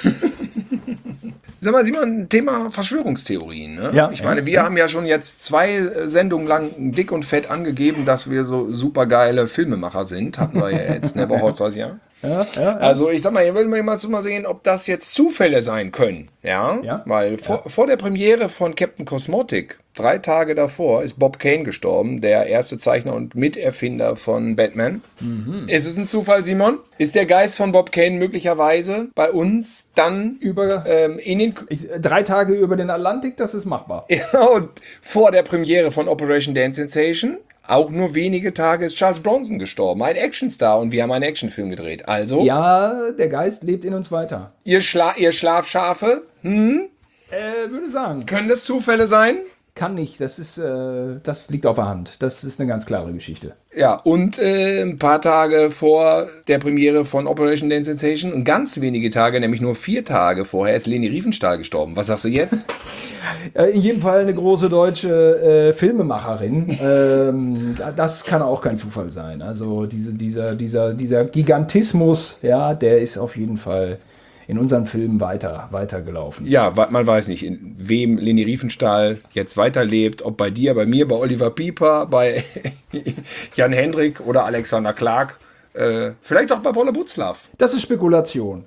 Sag mal, Simon, Thema Verschwörungstheorien. Ne?
Ja,
Ich meine, wir haben ja schon jetzt 2 Sendungen lang dick und fett angegeben, dass wir so supergeile Filmemacher sind. Hatten wir ja jetzt, ne, Woche, was ja.
Ja.
Also ich sag mal, hier will man mal sehen, ob das jetzt Zufälle sein können. Ja. Weil vor der Premiere von Captain Cosmotic, 3 Tage davor, ist Bob Kane gestorben, der erste Zeichner und Miterfinder von Batman. Ist es ein Zufall, Simon? Ist der Geist von Bob Kane möglicherweise bei uns dann in den
3 Tage über den Atlantik, das ist machbar.
und vor der Premiere von Operation Dance Sensation? Auch nur wenige Tage ist Charles Bronson gestorben, ein Actionstar, und wir haben einen Actionfilm gedreht. Also,
Ja, der Geist lebt in uns weiter.
ihr Schlafschafe,
Würde sagen.
können das Zufälle sein?
Kann nicht, das liegt auf der Hand. Das ist eine ganz klare Geschichte.
Ja, und ein paar Tage vor der Premiere von Operation Dance Sensation und ganz wenige Tage, nämlich nur 4 Tage vorher, ist Leni Riefenstahl gestorben. Was sagst du jetzt?
In jedem Fall eine große deutsche Filmemacherin. Das kann auch kein Zufall sein. Also dieser Gigantismus, ja, der ist auf jeden Fall in unseren Filmen weitergelaufen.
Ja, man weiß nicht, in wem Leni Riefenstahl jetzt weiterlebt. Ob bei dir, bei mir, bei Oliver Pieper, bei Jan Hendrik oder Alexander Clark. Vielleicht auch bei Wolle Butzlaff.
Das ist Spekulation.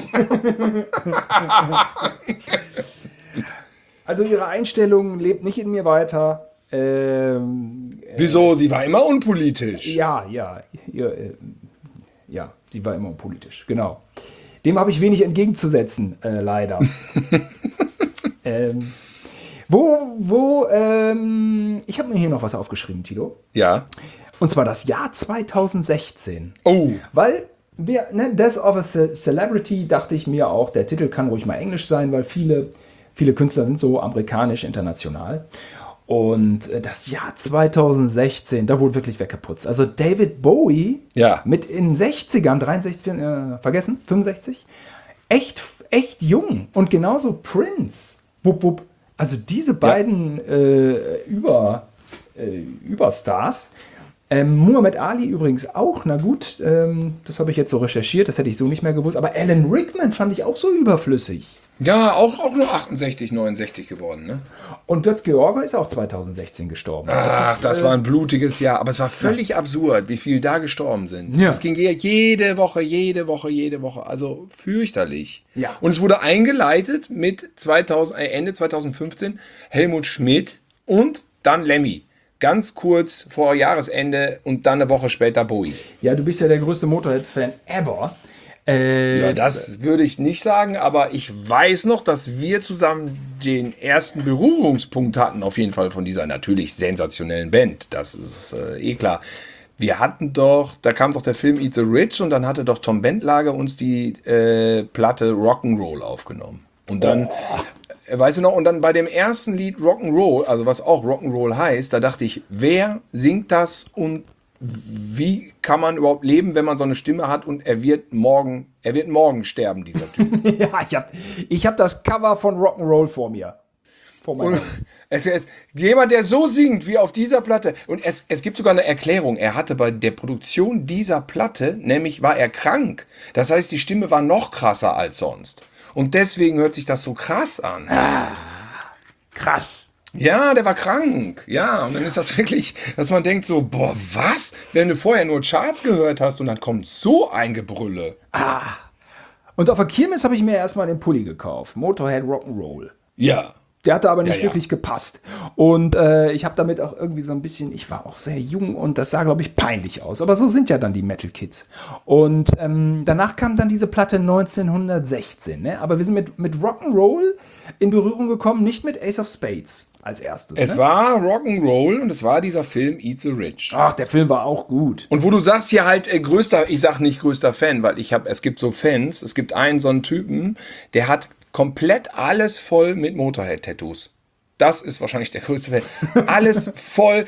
Also ihre Einstellung lebt nicht in mir weiter.
Wieso? Sie war immer unpolitisch.
Ja, sie war immer politisch, genau. Dem habe ich wenig entgegenzusetzen, leider. Ich habe mir hier noch was aufgeschrieben, Tilo.
Ja.
Und zwar das Jahr 2016.
Oh.
Weil Death of a Celebrity, dachte ich mir auch, der Titel kann ruhig mal Englisch sein, weil viele Künstler sind so amerikanisch, international. Und das Jahr 2016, da wurde wirklich weggeputzt. Also David Bowie mit in den 60ern, 63, vergessen, 65, echt jung. Und genauso Prince. Wupp, wupp. Also diese beiden Überstars. Muhammad Ali übrigens auch, na gut, das habe ich jetzt so recherchiert, das hätte ich so nicht mehr gewusst. Aber Alan Rickman fand ich auch so überflüssig.
Ja, auch nur 68, 69 geworden, ne?
Und Götz George ist auch 2016 gestorben.
Das war ein blutiges Jahr, aber es war völlig absurd, wie viele da gestorben sind.
Ja.
Das ging jede Woche, also fürchterlich.
Ja.
Und es wurde eingeleitet mit Ende 2015 Helmut Schmidt und dann Lemmy. Ganz kurz vor Jahresende und dann eine Woche später Bowie.
Ja, du bist ja der größte Motorhead-Fan ever.
Ja, das würde ich nicht sagen, aber ich weiß noch, dass wir zusammen den ersten Berührungspunkt hatten, auf jeden Fall von dieser natürlich sensationellen Band. Das ist klar. Wir hatten doch, da kam doch der Film Eat the Rich und dann hatte doch Tom Bentlage uns die Platte Rock'n'Roll aufgenommen. Und dann, weißt du noch, und dann bei dem ersten Lied Rock'n'Roll, also was auch Rock'n'Roll heißt, da dachte ich, wer singt das und wie kann man überhaupt leben, wenn man so eine Stimme hat und er wird morgen sterben, dieser Typ.
Ja, ich hab das Cover von Rock'n'Roll vor mir.
Und jemand, der so singt wie auf dieser Platte. Und es gibt sogar eine Erklärung. Er hatte bei der Produktion dieser Platte, nämlich war er krank. Das heißt, die Stimme war noch krasser als sonst. Und deswegen hört sich das so krass an.
Krass.
Ja, der war krank. Ja, und dann ist das wirklich, dass man denkt so, boah, was? Wenn du vorher nur Charts gehört hast und dann kommt so ein Gebrülle.
Und auf der Kirmes habe ich mir erstmal den Pulli gekauft. Motorhead Rock'n'Roll.
Ja.
Der hatte aber nicht
Ja, ja.
wirklich gepasst. Und ich habe damit auch irgendwie so ein bisschen, ich war auch sehr jung und das sah, glaube ich, peinlich aus. Aber so sind ja dann die Metal Kids. Und danach kam dann diese Platte 1916. Ne? Aber wir sind mit Rock'n'Roll in Berührung gekommen, nicht mit Ace of Spades als erstes.
Es
Ne?
war Rock'n'Roll und es war dieser Film Eat the Rich.
Ach, der Film war auch gut.
Und wo du sagst hier halt größter, ich sag nicht größter Fan, weil es gibt so Fans, es gibt einen so einen Typen, der hat komplett alles voll mit Motorhead-Tattoos. Das ist wahrscheinlich der größte Fan. Alles voll,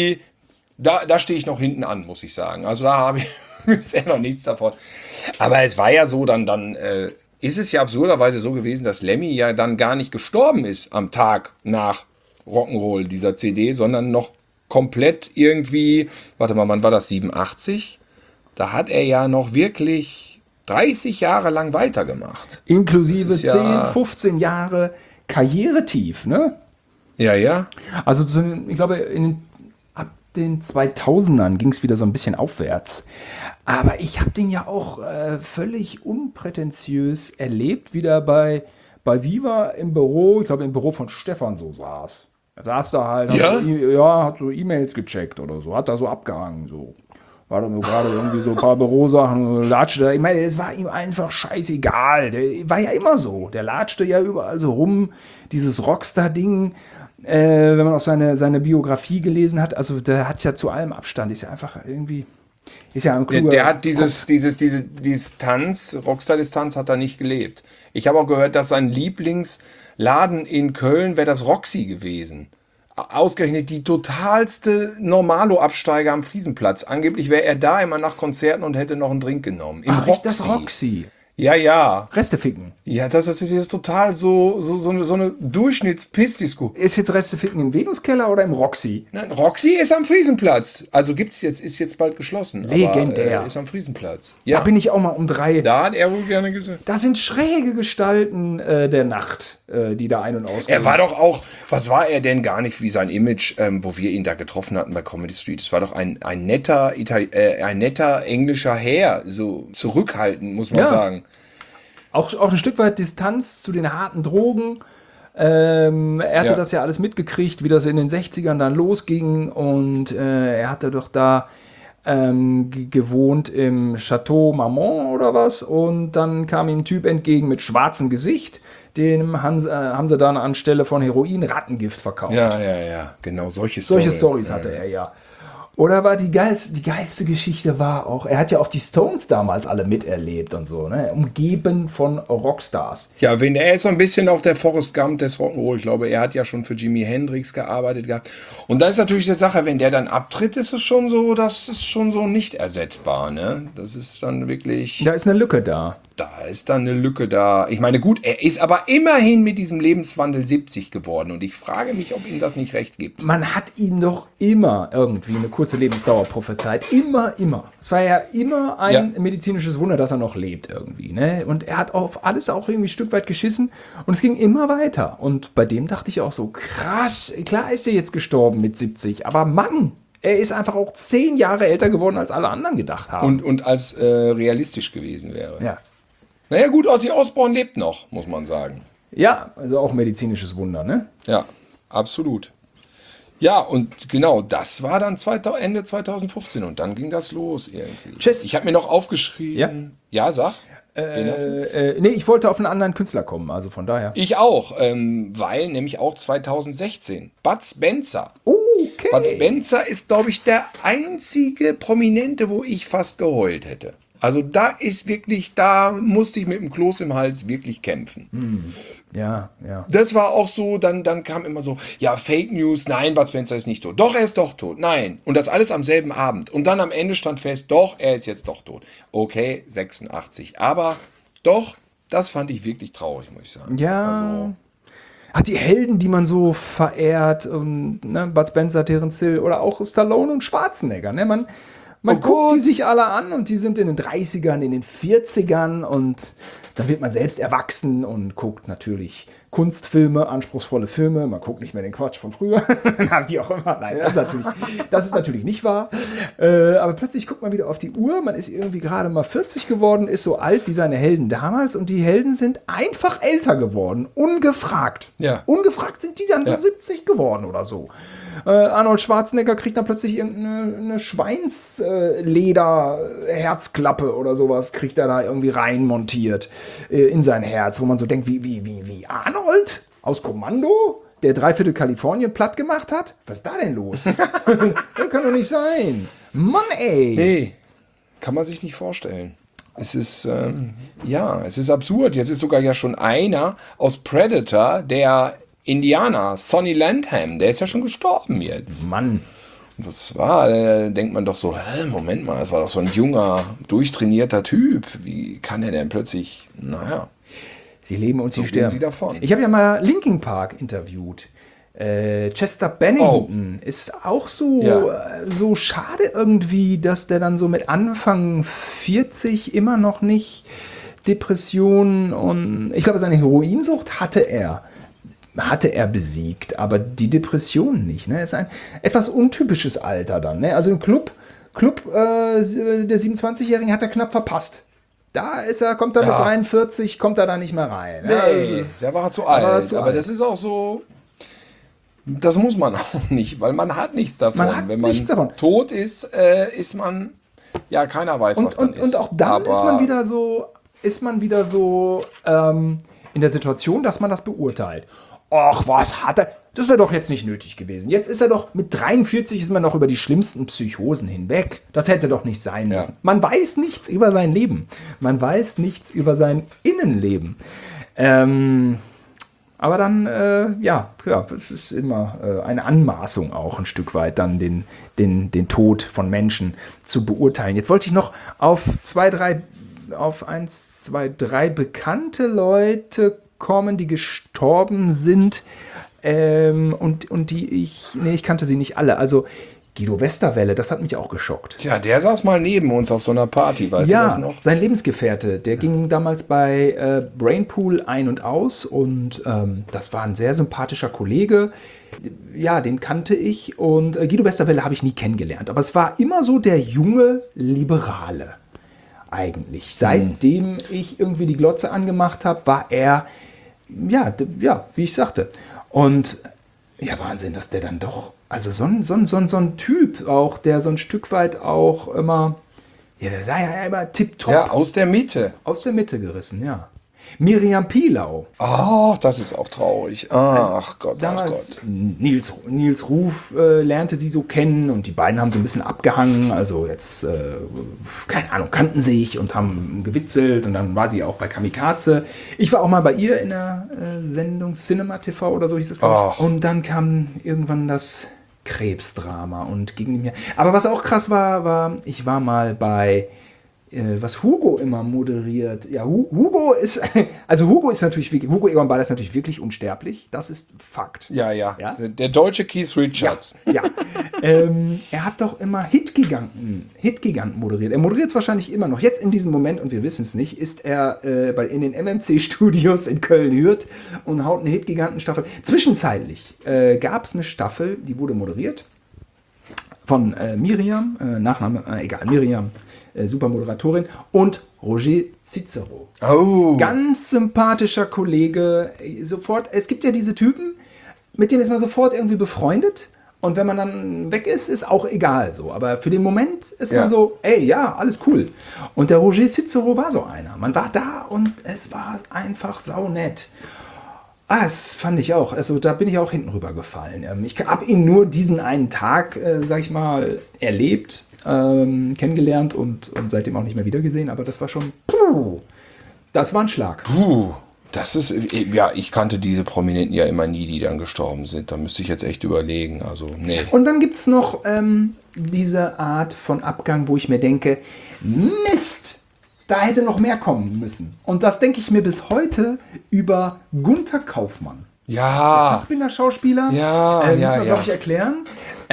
da stehe ich noch hinten an, muss ich sagen. Also da habe ich bisher noch nichts davon. Aber es war ja so, dann ist es ja absurderweise so gewesen, dass Lemmy ja dann gar nicht gestorben ist am Tag nach Rock'n'Roll dieser CD, sondern noch komplett irgendwie, warte mal, wann war das, 87? Da hat er ja noch wirklich 30 Jahre lang weitergemacht.
Inklusive
Das ist
10,
ja-
15 Jahre Karrieretief, ne?
Ja, ja.
Also ich glaube, ab den 2000ern ging es wieder so ein bisschen aufwärts. Aber ich habe den ja auch völlig unprätentiös erlebt, wieder bei Viva im Büro, ich glaube im Büro von Stefan so saß. Er saß da halt,
Ja?
hat so E-Mails gecheckt oder so, hat da so abgehangen, so. War dann nur gerade irgendwie so ein paar Bürosachen, latschte. Ich meine, es war ihm einfach scheißegal. Der war ja immer so. Der latschte ja überall so rum. Dieses Rockstar-Ding, wenn man auch seine Biografie gelesen hat, also der hat ja zu allem Abstand. Ist ja einfach irgendwie, ist ja ein kluger
Der hat diese
Kopf.
Distanz, Rockstar-Distanz hat er nicht gelebt. Ich habe auch gehört, dass sein Lieblingsladen in Köln wäre das Roxy gewesen. Ausgerechnet die totalste Normalo-Absteiger am Friesenplatz. Angeblich wäre er da immer nach Konzerten und hätte noch einen Drink genommen. Im
Ach, echt, das Roxy.
Ja, ja.
Reste ficken.
Ja, das ist jetzt total so eine Durchschnitts-Piss-Disco.
Ist jetzt Reste ficken im Venuskeller oder im Roxy?
Nein, Roxy ist am Friesenplatz. Also ist jetzt bald geschlossen.
Legendär.
Aber, ist am Friesenplatz.
Da
Ja,
bin ich auch mal um 3.
da hat er wohl gerne gesehen.
Das sind schräge Gestalten der Nacht, die da ein- und ausgehen.
Er war doch auch, was war er denn gar nicht wie sein Image, wo wir ihn da getroffen hatten bei Comedy Street? Es war doch ein netter englischer Herr, so zurückhaltend, muss man
Ja.
sagen.
Auch ein Stück weit Distanz zu den harten Drogen. Er hatte
Ja.
das ja alles mitgekriegt, wie das in den 60ern dann losging. Und er hatte doch da gewohnt im Chateau Marmont oder was. Und dann kam ihm ein Typ entgegen mit schwarzem Gesicht. Dem haben sie dann anstelle von Heroin Rattengift verkauft.
Ja, genau, solche
Stories hatte er ja. Oder war die geilste Geschichte war auch, er hat ja auch die Stones damals alle miterlebt und so, ne? Umgeben von Rockstars.
Ja, er ist so ein bisschen auch der Forrest Gump des Rock'n'Roll. Ich glaube, er hat ja schon für Jimi Hendrix gearbeitet gehabt. Und da ist natürlich die Sache, wenn der dann abtritt, das ist schon so nicht ersetzbar, ne? Das ist dann wirklich,
Da ist eine Lücke da.
da ist dann eine Lücke da. Ich meine, gut, er ist aber immerhin mit diesem Lebenswandel 70 geworden. Und ich frage mich, ob ihm das nicht recht gibt.
Man hat ihm doch immer irgendwie eine kurze Lebensdauer prophezeit. Immer. Es war ja immer ein medizinisches Wunder, dass er noch lebt irgendwie. Ne? Und er hat auf alles auch irgendwie ein Stück weit geschissen. Und es ging immer weiter. Und bei dem dachte ich auch so, krass, klar ist er jetzt gestorben mit 70. Aber Mann, er ist einfach auch 10 Jahre älter geworden, als alle anderen gedacht haben.
Und als realistisch gewesen wäre.
Ja.
Naja gut, Ozzy Osbourne lebt noch, muss man sagen.
Ja, also auch medizinisches Wunder, ne?
Ja, absolut. Ja, und genau, das war dann Ende 2015 und dann ging das los irgendwie.
Tschüss.
Ich habe mir noch aufgeschrieben. Ja, sag. Wen hast du?
Nee, ich wollte auf einen anderen Künstler kommen, also von daher.
Ich auch, weil nämlich auch 2016 Bud Spencer.
Okay.
Bud Spencer ist, glaube ich, der einzige Prominente, wo ich fast geheult hätte. Also da musste ich mit dem Kloß im Hals wirklich kämpfen.
Ja.
Das war auch so, dann kam immer so, ja, Fake News, nein, Bud Spencer ist nicht tot. Doch, er ist doch tot, nein. Und das alles am selben Abend. Und dann am Ende stand fest, doch, er ist jetzt doch tot. Okay, 86. Aber doch, das fand ich wirklich traurig, muss ich sagen.
Ja.
Also,
Hat die Helden, die man so verehrt, und, ne, Bud Spencer, Terence Hill oder auch Stallone und Schwarzenegger, ne, man guckt die sich alle an und die sind in den 30ern, in den 40ern und Dann wird man selbst erwachsen und guckt natürlich Kunstfilme, anspruchsvolle Filme. Man guckt nicht mehr den Quatsch von früher. Na, wie auch immer. Nein, das ist natürlich nicht wahr. Aber plötzlich guckt man wieder auf die Uhr. Man ist irgendwie gerade mal 40 geworden, ist so alt wie seine Helden damals. Und die Helden sind einfach älter geworden. Ungefragt.
Ja.
Ungefragt sind die dann so 70 geworden oder so. Arnold Schwarzenegger kriegt dann plötzlich irgendeine Schweinsleder-Herzklappe oder sowas, kriegt er da irgendwie reinmontiert in sein Herz, wo man so denkt, wie Arnold aus Kommando, der 3/4 Kalifornien platt gemacht hat? Was ist da denn los? Das kann doch nicht sein. Mann, ey.
Nee, kann man sich nicht vorstellen. Es ist, es ist absurd. Jetzt ist sogar ja schon einer aus Predator, der Indianer, Sonny Landham, der ist ja schon gestorben jetzt.
Mann.
Was war? Da denkt man doch so, Moment mal, das war doch so ein junger, durchtrainierter Typ. Wie kann der denn plötzlich,
Sie leben und sie sterben.
Sie davon.
Ich habe ja mal Linkin Park interviewt. Chester Bennington ist auch so schade irgendwie, dass der dann so mit Anfang 40 immer noch nicht Depressionen und ich glaube, seine Heroinsucht hatte er besiegt, aber die Depression nicht. Ne? Ist ein etwas untypisches Alter dann. Ne? Also im Club der 27-Jährigen hat er knapp verpasst. Kommt er mit 43, kommt er da nicht mehr rein.
Nee, der war zu alt. Aber das ist auch so, das muss man auch nicht, weil man hat nichts davon. Wenn man tot ist, ist man, keiner weiß, was dann ist.
Und auch dann ist man wieder so in der Situation, dass man das beurteilt. Och, was hat er? Das wäre doch jetzt nicht nötig gewesen. Jetzt ist er doch, mit 43 ist man doch über die schlimmsten Psychosen hinweg. Das hätte doch nicht sein müssen. Man weiß nichts über sein Leben. Man weiß nichts über sein Innenleben. Aber dann, es ist immer eine Anmaßung auch ein Stück weit, dann den Tod von Menschen zu beurteilen. Jetzt wollte ich noch auf 1, 2, 3 bekannte Leute kommen, die gestorben sind und die ich kannte sie nicht alle. Also Guido Westerwelle, das hat mich auch geschockt.
Tja, der saß mal neben uns auf so einer Party, weißt du das noch?
Sein Lebensgefährte, der ging damals bei Brainpool ein und aus und das war ein sehr sympathischer Kollege. Ja, den kannte ich und Guido Westerwelle habe ich nie kennengelernt, aber es war immer so der junge Liberale eigentlich. Seitdem ich irgendwie die Glotze angemacht habe, war er, wie ich sagte. Und ja, Wahnsinn, dass der dann doch, also so ein Typ auch, der so ein Stück weit auch immer, der sah ja immer tipptopp.
Ja, aus der Mitte.
Aus der Mitte gerissen, ja. Miriam Pilau.
Oh, das ist auch traurig. Ach Gott,
damals Nils Ruf lernte sie so kennen und die beiden haben so ein bisschen abgehangen. Also jetzt, keine Ahnung, kannten sich und haben gewitzelt und dann war sie auch bei Kamikaze. Ich war auch mal bei ihr in der Sendung Cinema TV oder so hieß es. Und dann kam irgendwann das Krebsdrama und ging nicht mehr. Aber was auch krass war, ich war mal bei was Hugo immer moderiert. Ja, Hugo Egon Balder ist natürlich wirklich unsterblich. Das ist Fakt.
Ja. Der deutsche Keith Richards.
Ja. Er hat doch immer Hitgiganten moderiert. Er moderiert es wahrscheinlich immer noch. Jetzt in diesem Moment, und wir wissen es nicht, ist er in den MMC-Studios in Köln-Hürth und haut eine Hitgiganten-Staffel. Zwischenzeitlich gab es eine Staffel, die wurde moderiert von Miriam, Nachname, Miriam, super Moderatorin, und Roger Cicero.
Oh.
Ganz sympathischer Kollege. Es gibt ja diese Typen, mit denen ist man sofort irgendwie befreundet. Und wenn man dann weg ist auch egal so. Aber für den Moment ist man so, alles cool. Und der Roger Cicero war so einer. Man war da und es war einfach saunett. Das fand ich auch. Also da bin ich auch hinten rüber gefallen. Ich habe ihn nur diesen einen Tag, sag ich mal, erlebt, kennengelernt und seitdem auch nicht mehr wiedergesehen. Aber das war schon, das war ein Schlag.
Das ist, ich kannte diese Prominenten ja immer nie, die dann gestorben sind. Da müsste ich jetzt echt überlegen. Also, nee.
Und dann gibt es noch diese Art von Abgang, wo ich mir denke, Mist, da hätte noch mehr kommen müssen. Und das denke ich mir bis heute über Gunther Kaufmann.
Ja.
Der Fassbinder-Schauspieler.
Ja,
muss man, glaube ich, erklären.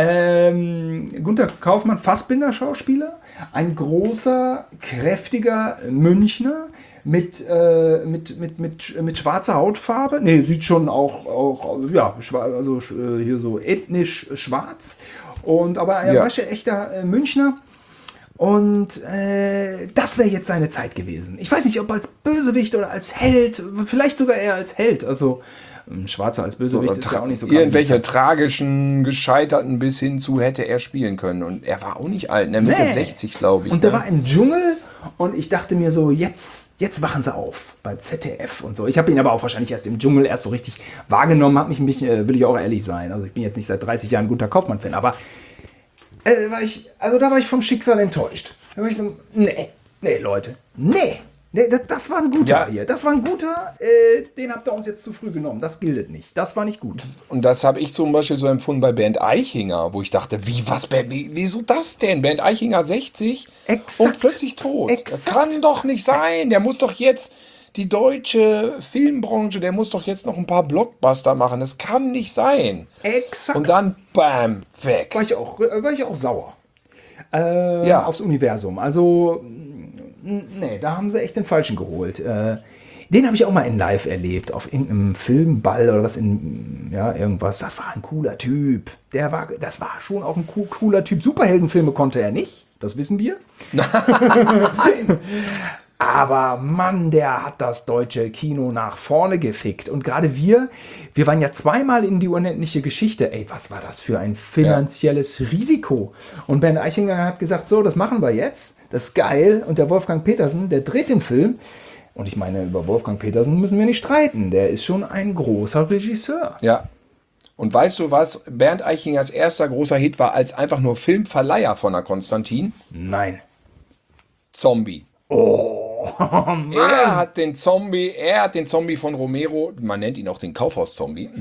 Gunther Kaufmann, Fassbinder-Schauspieler. Ein großer, kräftiger Münchner mit schwarzer Hautfarbe. Nee, sieht schon auch ja, also hier so ethnisch schwarz. Aber er war schon echter Münchner. Und das wäre jetzt seine Zeit gewesen. Ich weiß nicht, ob als Bösewicht oder als Held, vielleicht sogar eher als Held. Also ein Schwarzer als Bösewicht ist ja auch nicht so
irgendwelche tragischen, gescheiterten bis hin zu hätte er spielen können. Und er war auch nicht alt, in der Mitte 60, glaube ich.
Und der war im Dschungel und ich dachte mir so, jetzt wachen sie auf bei ZDF und so. Ich habe ihn aber auch wahrscheinlich erst im Dschungel erst so richtig wahrgenommen, will ich auch ehrlich sein. Also ich bin jetzt nicht seit 30 Jahren Gunter Kaufmann-Fan, aber da war ich vom Schicksal enttäuscht. Da war ich so, nee, Leute, nee, das war ein guter hier. Das war ein guter, den habt ihr uns jetzt zu früh genommen. Das gilt nicht. Das war nicht gut.
Und das habe ich zum Beispiel so empfunden bei Bernd Eichinger, wo ich dachte, wieso das denn? Bernd Eichinger 60 und plötzlich tot.
Exakt.
Das kann doch nicht sein. Der muss doch jetzt, die deutsche Filmbranche, der muss doch jetzt noch ein paar Blockbuster machen. Das kann nicht sein.
Exakt.
Und dann, bam, weg.
War ich auch sauer. Aufs Universum. Also, nee, da haben sie echt den Falschen geholt. Den habe ich auch mal in Live erlebt, auf irgendeinem Filmball oder was irgendwas. Das war ein cooler Typ. Das war schon auch ein cooler Typ. Superheldenfilme konnte er nicht, das wissen wir. Nein. Aber Mann, der hat das deutsche Kino nach vorne gefickt. Und gerade wir waren ja zweimal in die unendliche Geschichte. Ey, was war das für ein finanzielles Risiko? Und Bernd Eichinger hat gesagt, so, das machen wir jetzt. Das ist geil. Und der Wolfgang Petersen, der dreht den Film. Und ich meine, über Wolfgang Petersen müssen wir nicht streiten. Der ist schon ein großer Regisseur.
Ja. Und weißt du, was Bernd Eichingers erster großer Hit war, als einfach nur Filmverleiher von der Konstantin?
Nein.
Zombie.
Oh, Mann.
Er hat den Zombie von Romero, man nennt ihn auch den Kaufhaus-Zombie,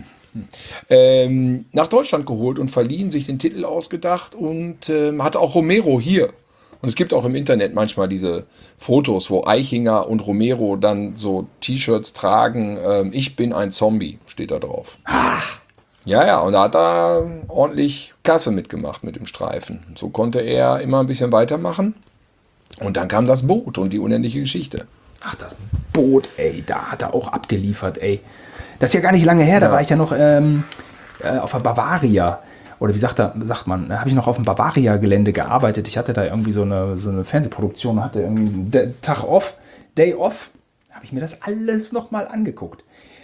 nach Deutschland geholt und verliehen, sich den Titel ausgedacht und hatte auch Romero hier. Und es gibt auch im Internet manchmal diese Fotos, wo Eichinger und Romero dann so T-Shirts tragen. Ich bin ein Zombie, steht da drauf. Ja, und da hat er ordentlich Kasse mitgemacht mit dem Streifen. So konnte er immer ein bisschen weitermachen. Und dann kam das Boot und die unendliche Geschichte.
Ach, das Boot, ey, da hat er auch abgeliefert, ey. Das ist ja gar nicht lange her, da war ich ja noch auf der Bavaria. Oder wie sagt man, da habe ich noch auf dem Bavaria-Gelände gearbeitet. Ich hatte da irgendwie so eine Fernsehproduktion, hatte irgendwie einen Day off. Da habe ich mir das alles nochmal angeguckt.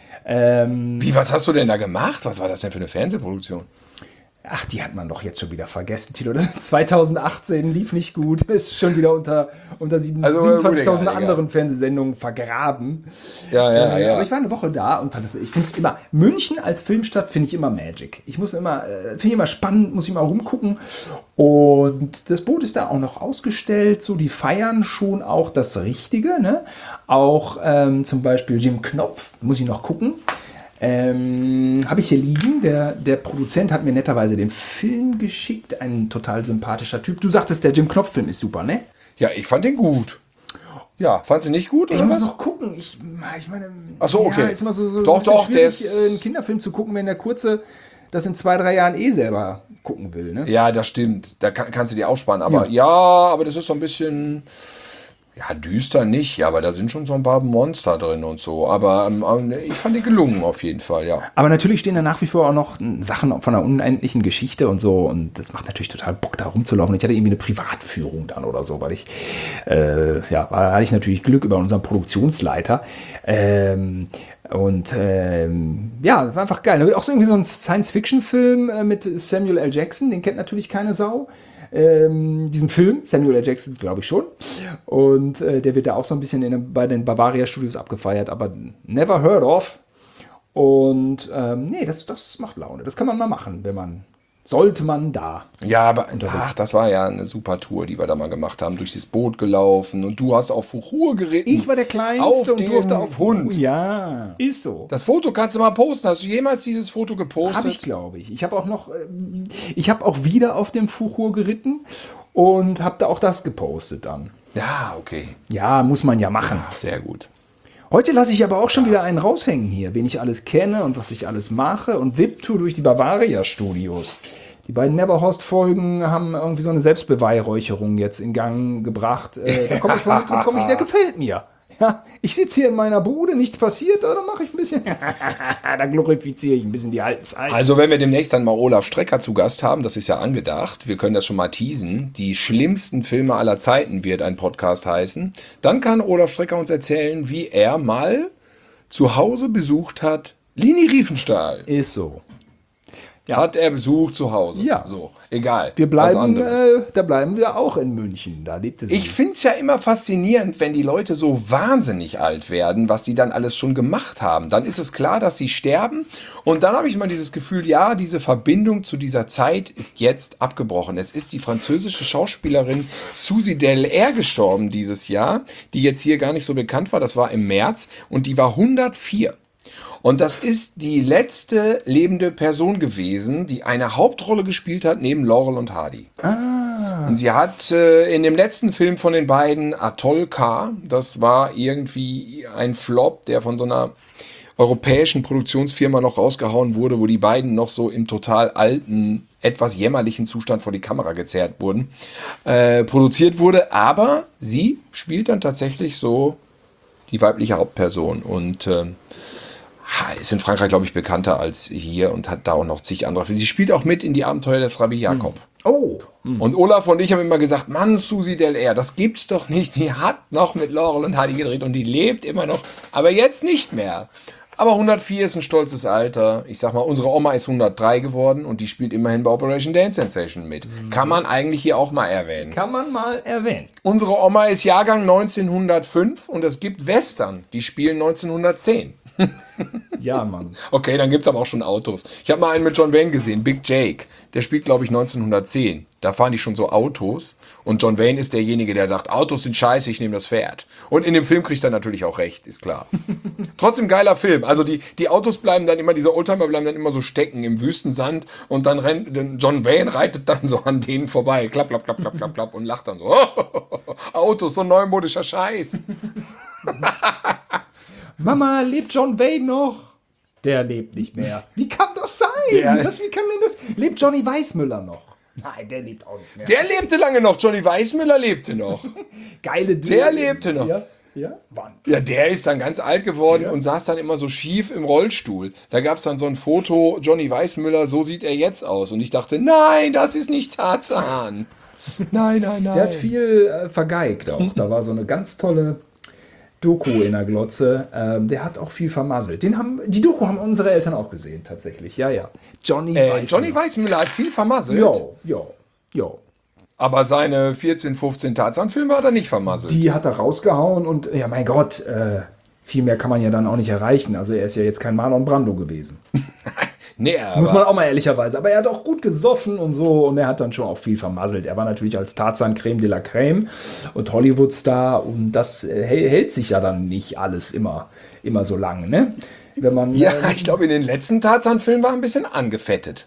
Was hast du denn da gemacht? Was war das denn für eine Fernsehproduktion?
Ach, die hat man doch jetzt schon wieder vergessen, Tilo. 2018 lief nicht gut. Ist schon wieder unter 27.000 anderen Fernsehsendungen vergraben.
Ja.
Aber ich war eine Woche da und ich finde es immer, München als Filmstadt finde ich immer Magic. Finde ich immer spannend, muss ich mal rumgucken. Und das Boot ist da auch noch ausgestellt. So, die feiern schon auch das Richtige. Ne? Auch zum Beispiel Jim Knopf, muss ich noch gucken. Habe ich hier liegen. Der Produzent hat mir netterweise den Film geschickt. Ein total sympathischer Typ. Du sagtest, der Jim Knopf-Film ist super, ne?
Ja, ich fand den gut. Ja, fandst du nicht gut, oder
ich
was?
muss noch gucken. Ich meine,
ach so, okay.
Ist immer so
doch, der ist
einen Kinderfilm zu gucken, wenn der Kurze das in 2-3 Jahren selber gucken will, ne?
Ja, das stimmt. Da kannst du dir aufsparen. Aber aber das ist so ein bisschen... Ja, düster nicht, aber da sind schon so ein paar Monster drin und so. Aber ich fand die gelungen auf jeden Fall, ja.
Aber natürlich stehen da nach wie vor auch noch Sachen von einer unendlichen Geschichte und so. Und das macht natürlich total Bock, da rumzulaufen. Ich hatte irgendwie eine Privatführung dann oder so, weil hatte ich natürlich Glück über unseren Produktionsleiter. War einfach geil. Auch so irgendwie so ein Science-Fiction-Film mit Samuel L. Jackson, den kennt natürlich keine Sau. Diesen Film, Samuel L. Jackson, glaube ich schon. Und der wird da auch so ein bisschen bei den Bavaria Studios abgefeiert, aber never heard of. Und das macht Laune. Das kann man mal machen, sollte man da.
Ja, aber das war ja eine super Tour, die wir da mal gemacht haben, durch das Boot gelaufen und du hast auf Fuchur geritten.
Ich war der Kleinste und durfte auf
Hund.
Ja, ist so.
Das Foto kannst du mal posten. Hast du jemals dieses Foto gepostet?
Habe ich, glaube ich. Ich habe auch wieder auf dem Fuchur geritten und habe da auch das gepostet dann.
Ja, okay.
Ja, muss man ja machen.
Ja, sehr gut.
Heute lasse ich aber auch schon wieder einen raushängen hier, wen ich alles kenne und was ich alles mache und VIP-Tour durch die Bavaria Studios. Die beiden Neverhorst-Folgen haben irgendwie so eine Selbstbeweihräucherung jetzt in Gang gebracht. Da komme ich, der gefällt mir. Ja, ich sitze hier in meiner Bude, nichts passiert, oder mache ich ein bisschen. Da glorifiziere ich ein bisschen die alten Zeiten.
Also wenn wir demnächst dann mal Olaf Strecker zu Gast haben, das ist ja angedacht, wir können das schon mal teasen, die schlimmsten Filme aller Zeiten wird ein Podcast heißen, dann kann Olaf Strecker uns erzählen, wie er mal zu Hause besucht hat, Leni Riefenstahl.
Ist so.
Ja. Hat er besucht zu Hause.
Ja.
So, egal.
Wir
was
bleiben,
anderes.
da bleiben wir auch in München. Da lebte sie.
Ich finde es ja immer faszinierend, wenn die Leute so wahnsinnig alt werden, was die dann alles schon gemacht haben. Dann ist es klar, dass sie sterben. Und dann habe ich immer dieses Gefühl, ja, diese Verbindung zu dieser Zeit ist jetzt abgebrochen. Es ist die französische Schauspielerin Suzy Delair gestorben dieses Jahr, die jetzt hier gar nicht so bekannt war. Das war im März und die war 104. Und das ist die letzte lebende Person gewesen, die eine Hauptrolle gespielt hat neben Laurel und Hardy. Und sie hat in dem letzten Film von den beiden, Atoll K, das war irgendwie ein Flop, der von so einer europäischen Produktionsfirma noch rausgehauen wurde, wo die beiden noch so im total alten, etwas jämmerlichen Zustand vor die Kamera gezerrt wurden, produziert wurde. Aber sie spielt dann tatsächlich so die weibliche Hauptperson und ist in Frankreich, glaube ich, bekannter als hier und hat da auch noch zig andere. Sie spielt auch mit in die Abenteuer des Rabbi Jakob.
Oh.
Und Olaf und ich haben immer gesagt, Mann, Suzy Delair, das gibt's doch nicht. Die hat noch mit Laurel und Hardy gedreht und die lebt immer noch, aber jetzt nicht mehr. Aber 104 ist ein stolzes Alter. Ich sag mal, unsere Oma ist 103 geworden und die spielt immerhin bei Operation Dance Sensation mit. Kann man eigentlich hier auch mal erwähnen.
Kann man mal erwähnen.
Unsere Oma ist Jahrgang 1905 und es gibt Western, die spielen 1910.
Ja, Mann.
Okay, dann gibt's aber auch schon Autos. Ich habe mal einen mit John Wayne gesehen, Big Jake. Der spielt, glaube ich, 1910. Da fahren die schon so Autos. Und John Wayne ist derjenige, der sagt, Autos sind scheiße, ich nehme das Pferd. Und in dem Film kriegt er natürlich auch recht, ist klar. Trotzdem geiler Film. Also die Autos bleiben dann immer, diese Oldtimer bleiben dann immer so stecken im Wüstensand. Und dann rennt, John Wayne reitet dann so an denen vorbei. Klapp, klapp, klapp, klapp, klapp, klapp. Und lacht dann so. Autos, so neumodischer Scheiß.
Mama, lebt John Wayne noch? Der lebt nicht mehr. Wie kann das sein? Wie kann denn das? Lebt Johnny Weissmuller noch? Nein, der lebt auch nicht mehr.
Der lebte lange noch. Johnny Weissmuller lebte noch.
Geile Dinge.
Der lebte noch.
Ja, ja. Wann?
Ja, der ist dann ganz alt geworden und saß dann immer so schief im Rollstuhl. Da gab es dann so ein Foto, Johnny Weissmuller, so sieht er jetzt aus. Und ich dachte, nein, das ist nicht Tarzan. Nein, nein, nein.
Der hat viel vergeigt auch. Da war so eine ganz tolle Doku in der Glotze. Der hat auch viel vermasselt. Die Doku haben unsere Eltern auch gesehen, tatsächlich. Ja, ja. Johnny
Weissmuller hat viel vermasselt.
Jo.
Aber seine 14, 15 Tarzan-Filme hat er nicht vermasselt.
Die hat er rausgehauen und, ja, mein Gott, viel mehr kann man ja dann auch nicht erreichen. Also er ist ja jetzt kein Marlon Brando gewesen.
Nee,
muss man auch mal ehrlicherweise. Aber er hat auch gut gesoffen und so und er hat dann schon auch viel vermasselt. Er war natürlich als Tarzan Creme de la Creme und Hollywood-Star und das hält sich ja dann nicht alles immer so lange, ne? Wenn man,
ich glaube, in den letzten Tarzan-Filmen war er ein bisschen angefettet.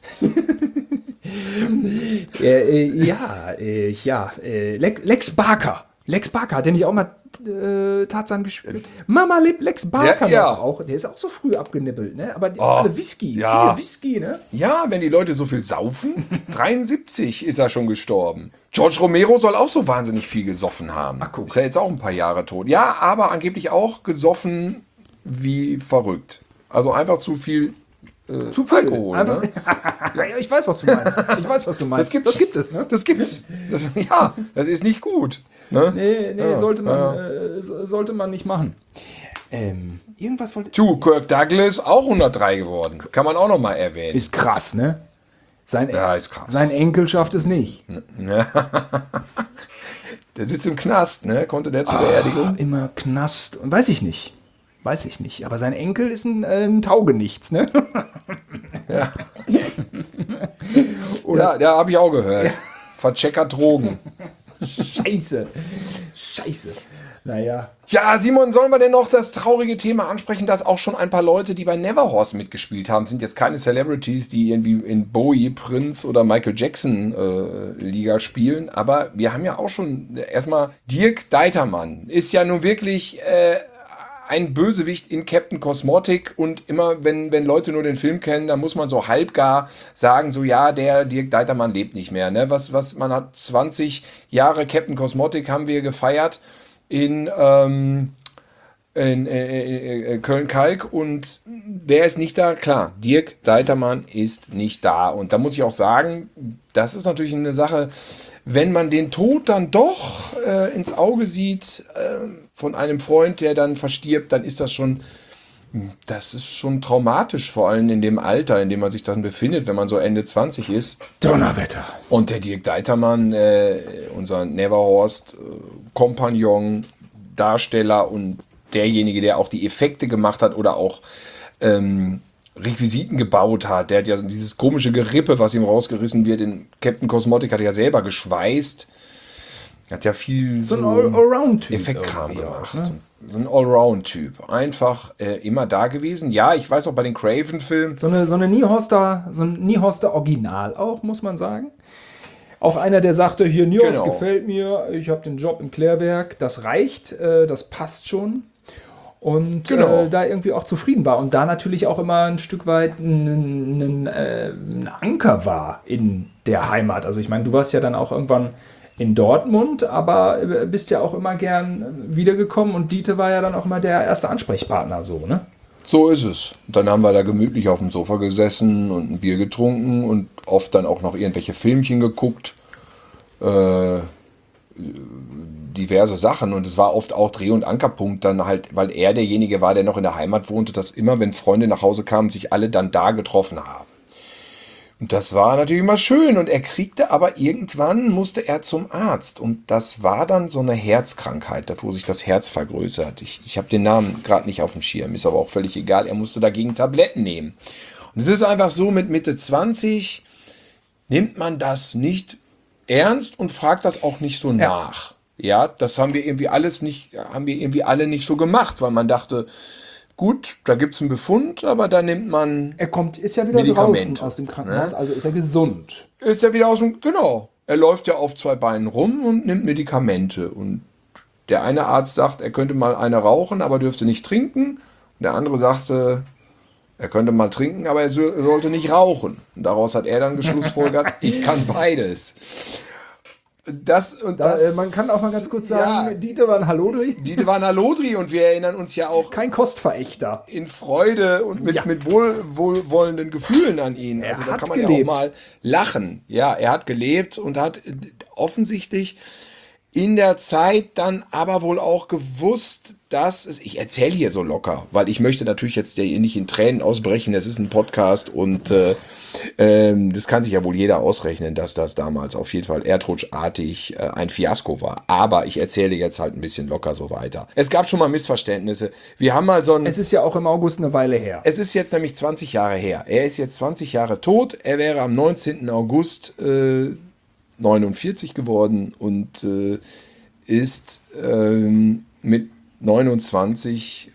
Lex Barker. Lex Barker, hat der nicht auch mal Tarzan gespielt? Mama lebt Lex Barker noch auch. Der ist auch so früh abgenippelt, ne? Aber alle Whisky, viel Whisky, ne?
Ja, wenn die Leute so viel saufen. 73 ist er schon gestorben. George Romero soll auch so wahnsinnig viel gesoffen haben.
Ach, guck.
Ist ja jetzt auch ein paar Jahre tot. Ja, aber angeblich auch gesoffen wie verrückt. Also einfach zu viel Alkohol.
Einfach,
ne?
Ja, ich weiß, was du meinst. Das gibt es, ne?
Das gibt's. Das ist nicht gut. Ne?
Nee, sollte man nicht machen. Irgendwas wollte...
Kirk Douglas auch 103 geworden. Kann man auch noch mal erwähnen.
Ist krass, ne?
Ist krass.
Sein Enkel schafft es nicht.
Der sitzt im Knast, ne? Konnte der zur Beerdigung?
Immer Knast. Und weiß ich nicht. Aber sein Enkel ist ein Taugenichts, ne?
Ja, da habe ich auch gehört. Vercheckert Drogen.
Scheiße. Naja.
Ja, Simon, sollen wir denn noch das traurige Thema ansprechen, dass auch schon ein paar Leute, die bei Neverhorse mitgespielt haben, sind jetzt keine Celebrities, die irgendwie in Bowie, Prince oder Michael Jackson Liga spielen, aber wir haben ja auch schon erstmal Dirk Deitermann, ist ja nun wirklich ein Bösewicht in Captain Cosmotic und immer, wenn Leute nur den Film kennen, dann muss man so halbgar sagen, so ja, der Dirk Deitermann lebt nicht mehr. Ne? Man hat 20 Jahre Captain Cosmotic haben wir gefeiert in in Köln-Kalk. Und wer ist nicht da? Klar, Dirk Deitermann ist nicht da. Und da muss ich auch sagen, das ist natürlich eine Sache, wenn man den Tod dann doch ins Auge sieht von einem Freund, der dann verstirbt, dann ist das schon traumatisch, vor allem in dem Alter, in dem man sich dann befindet, wenn man so Ende 20 ist.
Donnerwetter.
Und der Dirk Deitermann, unser Neverhorst-Kompagnon, Darsteller und derjenige, der auch die Effekte gemacht hat oder auch Requisiten gebaut hat, der hat ja dieses komische Gerippe, was ihm rausgerissen wird, in Captain Cosmotic hat er ja selber geschweißt. Hat ja viel
So ein Allround-Typ.
Effektkram
irgendwie
gemacht.
auch, ne?
So ein Allround-Typ. Einfach immer da gewesen. Ja, ich weiß auch bei den Craven-Filmen.
So ein Niehorster Original auch, muss man sagen. Auch einer, der sagte, hier Niehorst
Genau.
gefällt mir, ich habe den Job im Klärwerk, das reicht, das passt schon. Und
Genau.
da irgendwie auch zufrieden war. Und da natürlich auch immer ein Stück weit ein Anker war in der Heimat. Also ich meine, du warst ja dann auch irgendwann in Dortmund, aber bist ja auch immer gern wiedergekommen. Und Dieter war ja dann auch immer der erste Ansprechpartner, so, ne?
So ist es. Dann haben wir da gemütlich auf dem Sofa gesessen und ein Bier getrunken und oft dann auch noch irgendwelche Filmchen geguckt. Diverse Sachen. Und es war oft auch Dreh- und Ankerpunkt dann halt, weil er derjenige war, der noch in der Heimat wohnte, dass immer, wenn Freunde nach Hause kamen, sich alle dann da getroffen haben. Und das war natürlich immer schön. Und er kriegte aber irgendwann, musste er zum Arzt. Und das war dann so eine Herzkrankheit, wo sich das Herz vergrößert. Ich habe den Namen gerade nicht auf dem Schirm, ist aber auch völlig egal. Er musste dagegen Tabletten nehmen. Und es ist einfach so, mit Mitte 20 nimmt man das nicht ernst und fragt das auch nicht so nach. Ja, das haben wir irgendwie alle nicht so gemacht, weil man dachte, gut, da gibt es einen Befund, aber da nimmt man.
Ist ja wieder
Medikamente,
draußen aus dem Krankenhaus, also ist er gesund.
Ist ja wieder genau. Er läuft ja auf zwei Beinen rum und nimmt Medikamente. Und der eine Arzt sagt, er könnte mal eine rauchen, aber dürfte nicht trinken. Und der andere sagte, er könnte mal trinken, aber er sollte nicht rauchen. Und daraus hat er dann geschlussfolgert, ich kann beides.
Man kann auch mal ganz kurz sagen,
ja,
Dieter war ein Hallodri.
Dieter war ein Hallodri und wir erinnern uns ja auch
Kein Kostverächter.
in Freude und mit wohlwollenden Gefühlen an ihn.
Er
Also da
hat
kann man
gelebt.
ja auch mal lachen. Ja, er hat gelebt und hat offensichtlich in der Zeit dann aber wohl auch gewusst, ich erzähle hier so locker, weil ich möchte natürlich jetzt hier nicht in Tränen ausbrechen, es ist ein Podcast und das kann sich ja wohl jeder ausrechnen, dass das damals auf jeden Fall erdrutschartig ein Fiasko war. Aber ich erzähle jetzt halt ein bisschen locker so weiter. Es gab schon mal Missverständnisse. Wir haben mal
Es ist ja auch im August eine Weile her.
Es ist jetzt nämlich 20 Jahre her. Er ist jetzt 20 Jahre tot. Er wäre am 19. August 49 geworden und ist mit 29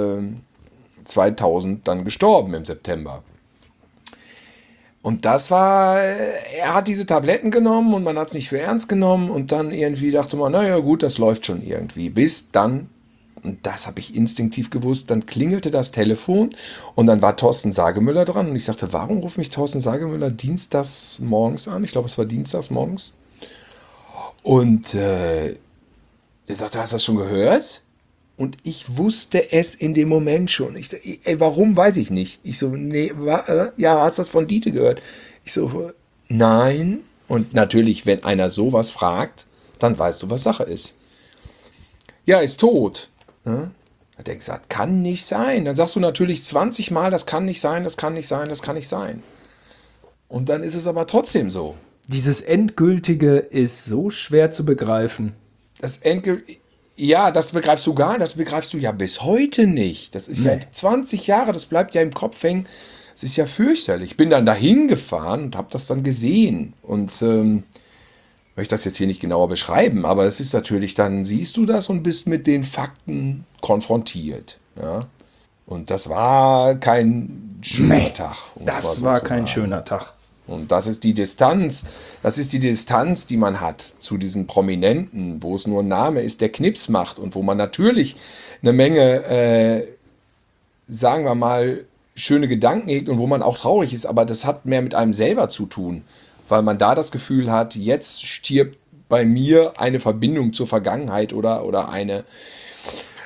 2000 dann gestorben im September. Und das war, er hat diese Tabletten genommen und man hat es nicht für ernst genommen und dann irgendwie dachte man, naja gut, das läuft schon irgendwie. Bis dann, und das habe ich instinktiv gewusst, dann klingelte das Telefon und dann war Thorsten Sagemüller dran und ich sagte, warum ruft mich Thorsten Sagemüller dienstags morgens an? Ich glaube, es war dienstags morgens. Und der sagte, hast du das schon gehört? Und ich wusste es in dem Moment schon. Warum, weiß ich nicht. Ich so, nee, ja, hast du das von Dieter gehört? Ich so, nein. Und natürlich, wenn einer sowas fragt, dann weißt du, was Sache ist. Ja, ist tot. Ne? Hat er gesagt, kann nicht sein. Dann sagst du natürlich 20 Mal, das kann nicht sein, das kann nicht sein, das kann nicht sein. Und dann ist es aber trotzdem so.
Dieses Endgültige ist so schwer zu begreifen.
Ja, das begreifst du ja bis heute nicht. Das ist ja 20 Jahre, das bleibt ja im Kopf hängen. Es ist ja fürchterlich. Ich bin dann dahin gefahren und habe das dann gesehen. Und möchte das jetzt hier nicht genauer beschreiben, aber es ist natürlich, dann siehst du das und bist mit den Fakten konfrontiert. Ja? Und das war kein schöner Tag.
Das war kein schöner Tag.
Und das ist die Distanz, die man hat zu diesen Prominenten, wo es nur ein Name ist, der Knips macht und wo man natürlich eine Menge, sagen wir mal, schöne Gedanken hegt und wo man auch traurig ist, aber das hat mehr mit einem selber zu tun, weil man da das Gefühl hat, jetzt stirbt bei mir eine Verbindung zur Vergangenheit oder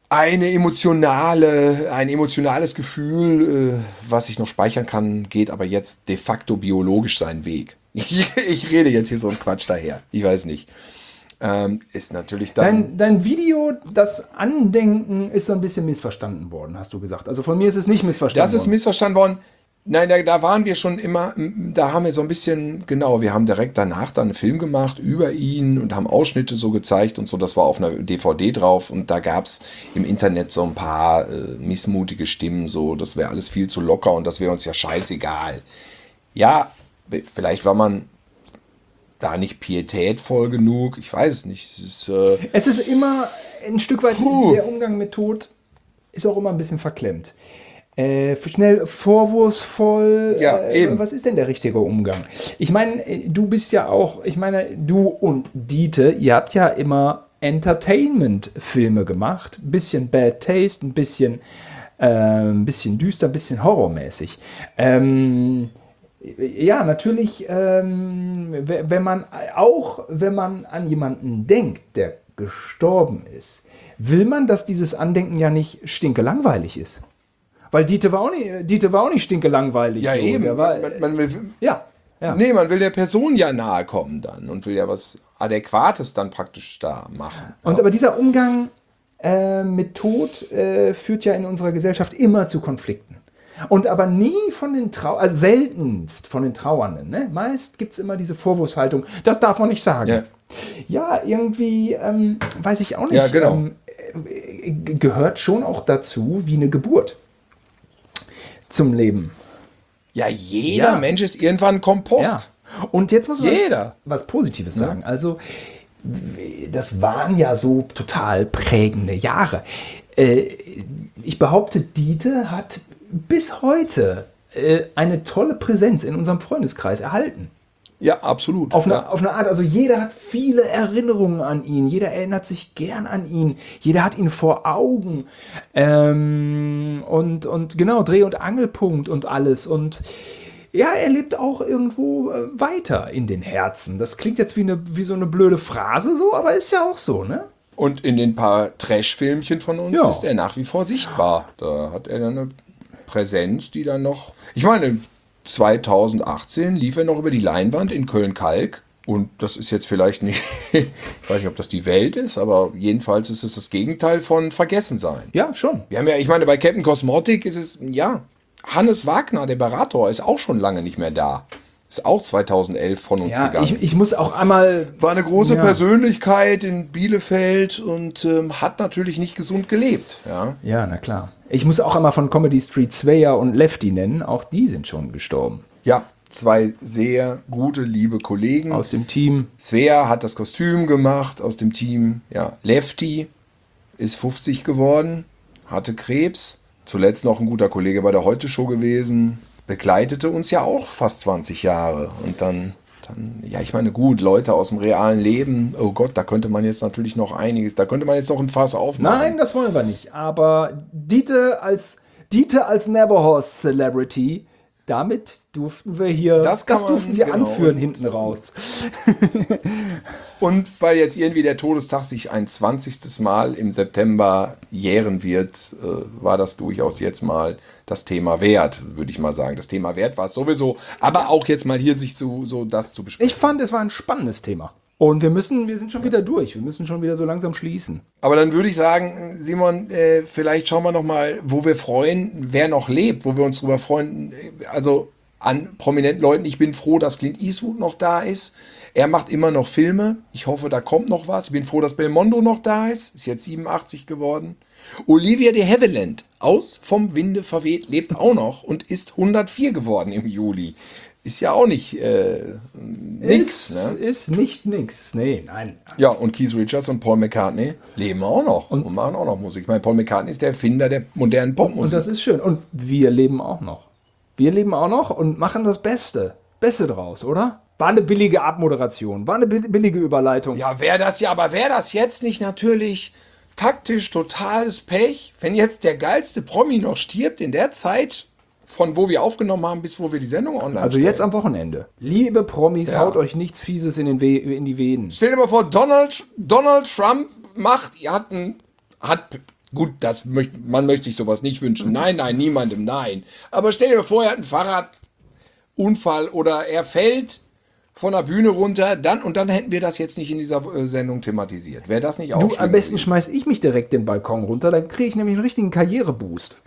ein emotionales Gefühl, was ich noch speichern kann, geht aber jetzt de facto biologisch seinen Weg. Ich rede jetzt hier so einen Quatsch daher. Ich weiß nicht. Ist natürlich dann...
Dein Video, das Andenken, ist so ein bisschen missverstanden worden, hast du gesagt. Also von mir ist es nicht missverstanden worden.
Das ist missverstanden worden. Nein, da waren wir schon immer, da haben wir so ein bisschen, genau, wir haben direkt danach dann einen Film gemacht über ihn und haben Ausschnitte so gezeigt und so, das war auf einer DVD drauf und da gab es im Internet so ein paar missmutige Stimmen, so, das wäre alles viel zu locker und das wäre uns ja scheißegal. Ja, vielleicht war man da nicht pietätvoll genug, ich weiß es nicht.
Es ist immer ein Stück weit, der Umgang mit Tod ist auch immer ein bisschen verklemmt. Schnell vorwurfsvoll.
Ja, eben.
Was ist denn der richtige Umgang? Ich meine, du bist ja auch, du und Dieter, ihr habt ja immer Entertainment-Filme gemacht. Ein bisschen Bad Taste, ein bisschen düster, ein bisschen horrormäßig. Ja, natürlich, wenn man an jemanden denkt, der gestorben ist, will man, dass dieses Andenken ja nicht stinkelangweilig ist. Weil Dieter war auch nicht stinkelangweilig.
Ja,
so.
eben. Man will,
Ja.
Nee, man will der Person ja nahe kommen dann und will ja was Adäquates dann praktisch da machen.
Und aber dieser Umgang mit Tod führt ja in unserer Gesellschaft immer zu Konflikten. Und aber nie also seltenst von den Trauernden. Ne? Meist gibt es immer diese Vorwurfshaltung, das darf man nicht sagen. Ja, irgendwie, weiß ich auch nicht,
ja, genau.
Gehört schon auch dazu wie eine Geburt zum Leben.
Ja, jeder Mensch ist irgendwann Kompost.
Ja. Und jetzt muss man
Jeder.
was Positives sagen. Also, das waren ja so total prägende Jahre. Ich behaupte, Dieter hat bis heute eine tolle Präsenz in unserem Freundeskreis erhalten.
Ja, absolut.
Auf eine Art, also jeder hat viele Erinnerungen an ihn, jeder erinnert sich gern an ihn, jeder hat ihn vor Augen und genau, Dreh- und Angelpunkt und alles und ja, er lebt auch irgendwo weiter in den Herzen. Das klingt jetzt wie so eine blöde Phrase so, aber ist ja auch so, ne?
Und in den paar Trash-Filmchen von uns ist er nach wie vor sichtbar. Da hat er dann eine Präsenz, die dann noch, ich meine, 2018 lief er noch über die Leinwand in Köln-Kalk und das ist jetzt vielleicht nicht, ich weiß nicht, ob das die Welt ist, aber jedenfalls ist es das Gegenteil von Vergessensein.
Ja, schon.
Wir haben ja, ich meine, bei Captain Cosmotic ist es, ja, Hannes Wagner, der Berater, ist auch schon lange nicht mehr da. Ist auch 2011 von uns gegangen.
Ich muss auch einmal...
War eine große Persönlichkeit in Bielefeld und hat natürlich nicht gesund gelebt.
Ja, na klar. Ich muss auch einmal von Comedy Street Swayer und Lefty nennen. Auch die sind schon gestorben.
Ja, zwei sehr gute, liebe Kollegen.
Aus dem Team.
Svea hat das Kostüm gemacht aus dem Team. Ja, Lefty ist 50 geworden, hatte Krebs. Zuletzt noch ein guter Kollege bei der Heute-Show gewesen. Begleitete uns ja auch fast 20 Jahre. Und dann, ja, ich meine, gut, Leute aus dem realen Leben, oh Gott, da könnte man jetzt natürlich noch einiges, da könnte man jetzt noch ein Fass aufmachen.
Nein, das wollen wir nicht. Aber Dieter als Neverhorse Celebrity, damit durften wir hier, das durften wir anführen hinten raus.
Und weil jetzt irgendwie der Todestag sich ein 20. Mal im September jähren wird, war das durchaus jetzt mal das Thema wert, würde ich mal sagen. Das Thema wert war es sowieso, aber auch jetzt mal hier sich das zu besprechen.
Ich fand, es war ein spannendes Thema. Und wir sind schon wieder durch. Wir müssen schon wieder so langsam schließen.
Aber dann würde ich sagen, Simon, vielleicht schauen wir noch mal, wo wir freuen, wer noch lebt, wo wir uns drüber freuen. Also an prominenten Leuten. Ich bin froh, dass Clint Eastwood noch da ist. Er macht immer noch Filme. Ich hoffe, da kommt noch was. Ich bin froh, dass Belmondo noch da ist. Ist jetzt 87 geworden. Olivia de Havilland, aus Vom Winde verweht, lebt auch noch und ist 104 geworden im Juli. Ist ja auch nicht nix.
Ist nicht nix. Nee, nein.
Ja, und Keith Richards und Paul McCartney leben auch noch und machen auch noch Musik. Ich meine, Paul McCartney ist der Erfinder der modernen Popmusik.
Und das ist schön. Und wir leben auch noch. Wir leben auch noch und machen das Beste draus, oder? War eine billige Abmoderation, war eine billige Überleitung.
Ja, wäre das jetzt nicht natürlich taktisch totales Pech, wenn jetzt der geilste Promi noch stirbt in der Zeit, von wo wir aufgenommen haben, bis wo wir die Sendung online
Also
stellen.
jetzt am Wochenende. Liebe Promis, haut euch nichts Fieses in die Venen.
Stell dir mal vor, Donald Trump hat Gut, man möchte sich sowas nicht wünschen. Nein, nein, niemandem, nein. Aber stell dir vor, er hat einen Fahrradunfall oder er fällt von der Bühne runter, dann hätten wir das jetzt nicht in dieser Sendung thematisiert. Wäre das nicht auch
Du,
schlimm
am besten
gewesen?
schmeiß ich mich direkt den Balkon runter, dann kriege ich nämlich einen richtigen Karriereboost.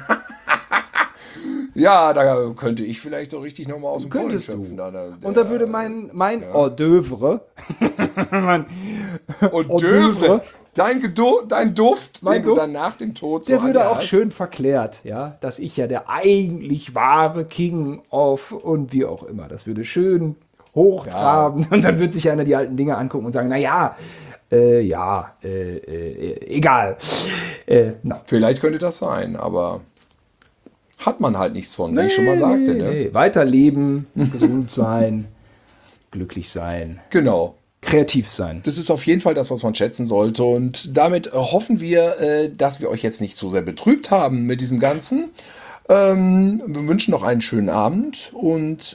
Ja, da könnte ich vielleicht so richtig nochmal aus dem Vollen
Könntest du.
schöpfen.
Und da würde mein Hors d'oeuvre, mein
Und
Hors
Dövre, dein Duft,
Mein
den du
Duft,
dann nach dem Tod so
der würde
an dir
auch
hast.
schön verklärt, ja, dass ich ja der eigentlich wahre King of und wie auch immer, das würde schön hochtraben und dann wird sich einer die alten Dinge angucken und sagen, naja, egal. Na.
Vielleicht könnte das sein, aber hat man halt nichts von, wie ich schon mal sagte. Ne?
Nee. Weiterleben, gesund sein, glücklich sein,
Genau.
kreativ sein.
Das ist auf jeden Fall das, was man schätzen sollte. Und damit hoffen wir, dass wir euch jetzt nicht so sehr betrübt haben mit diesem Ganzen. Wir wünschen noch einen schönen Abend. Und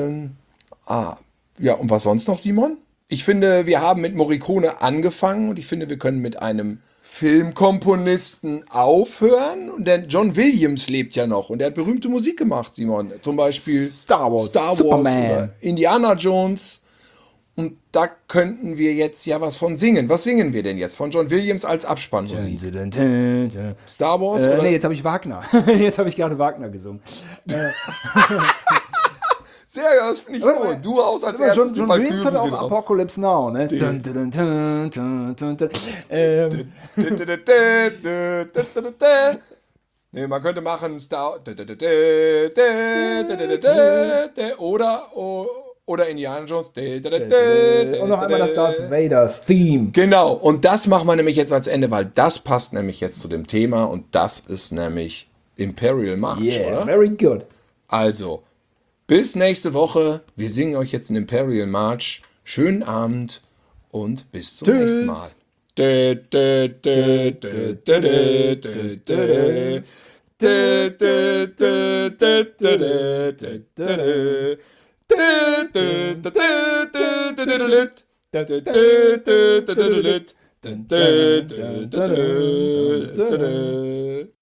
ja, und was sonst noch, Simon? Ich finde, wir haben mit Morricone angefangen und ich finde, wir können mit einem Filmkomponisten aufhören. Und denn John Williams lebt ja noch und er hat berühmte Musik gemacht, Simon. Zum Beispiel
Star Wars,
oder
Superman.
Indiana Jones. Und da könnten wir jetzt ja was von singen. Was singen wir denn jetzt von John Williams als Abspannmusik? Star Wars? Oder?
Nee, jetzt habe ich Wagner. Jetzt habe ich gerade Wagner gesungen.
Sehr, das finde ich gut. Du haust als erstes
John
die
Williams hat auch
Valkyrie drauf.
Apocalypse Now, ne?
Nee, man könnte machen Star oder Indiana Jones.
Und noch einmal das Darth Vader Theme.
Genau, und das machen wir nämlich jetzt als Ende, weil das passt nämlich jetzt zu dem Thema und das ist nämlich Imperial March,
Yeah,
oder?
very good.
Also, bis nächste Woche. Wir singen euch jetzt den Imperial March. Schönen Abend und bis zum
Tschüss.
nächsten Mal. Dö, dö, dö, dö, dö, dö, dö, dö. Dö, dö, dö, dö, dö, dö, dö, dö. Dö, dö, dö, dö, dö, dö, dö, dö. Dö, dö, dö, dö, dö, dö, dö. Dö, dö, dö, dö, dö, dö, dö.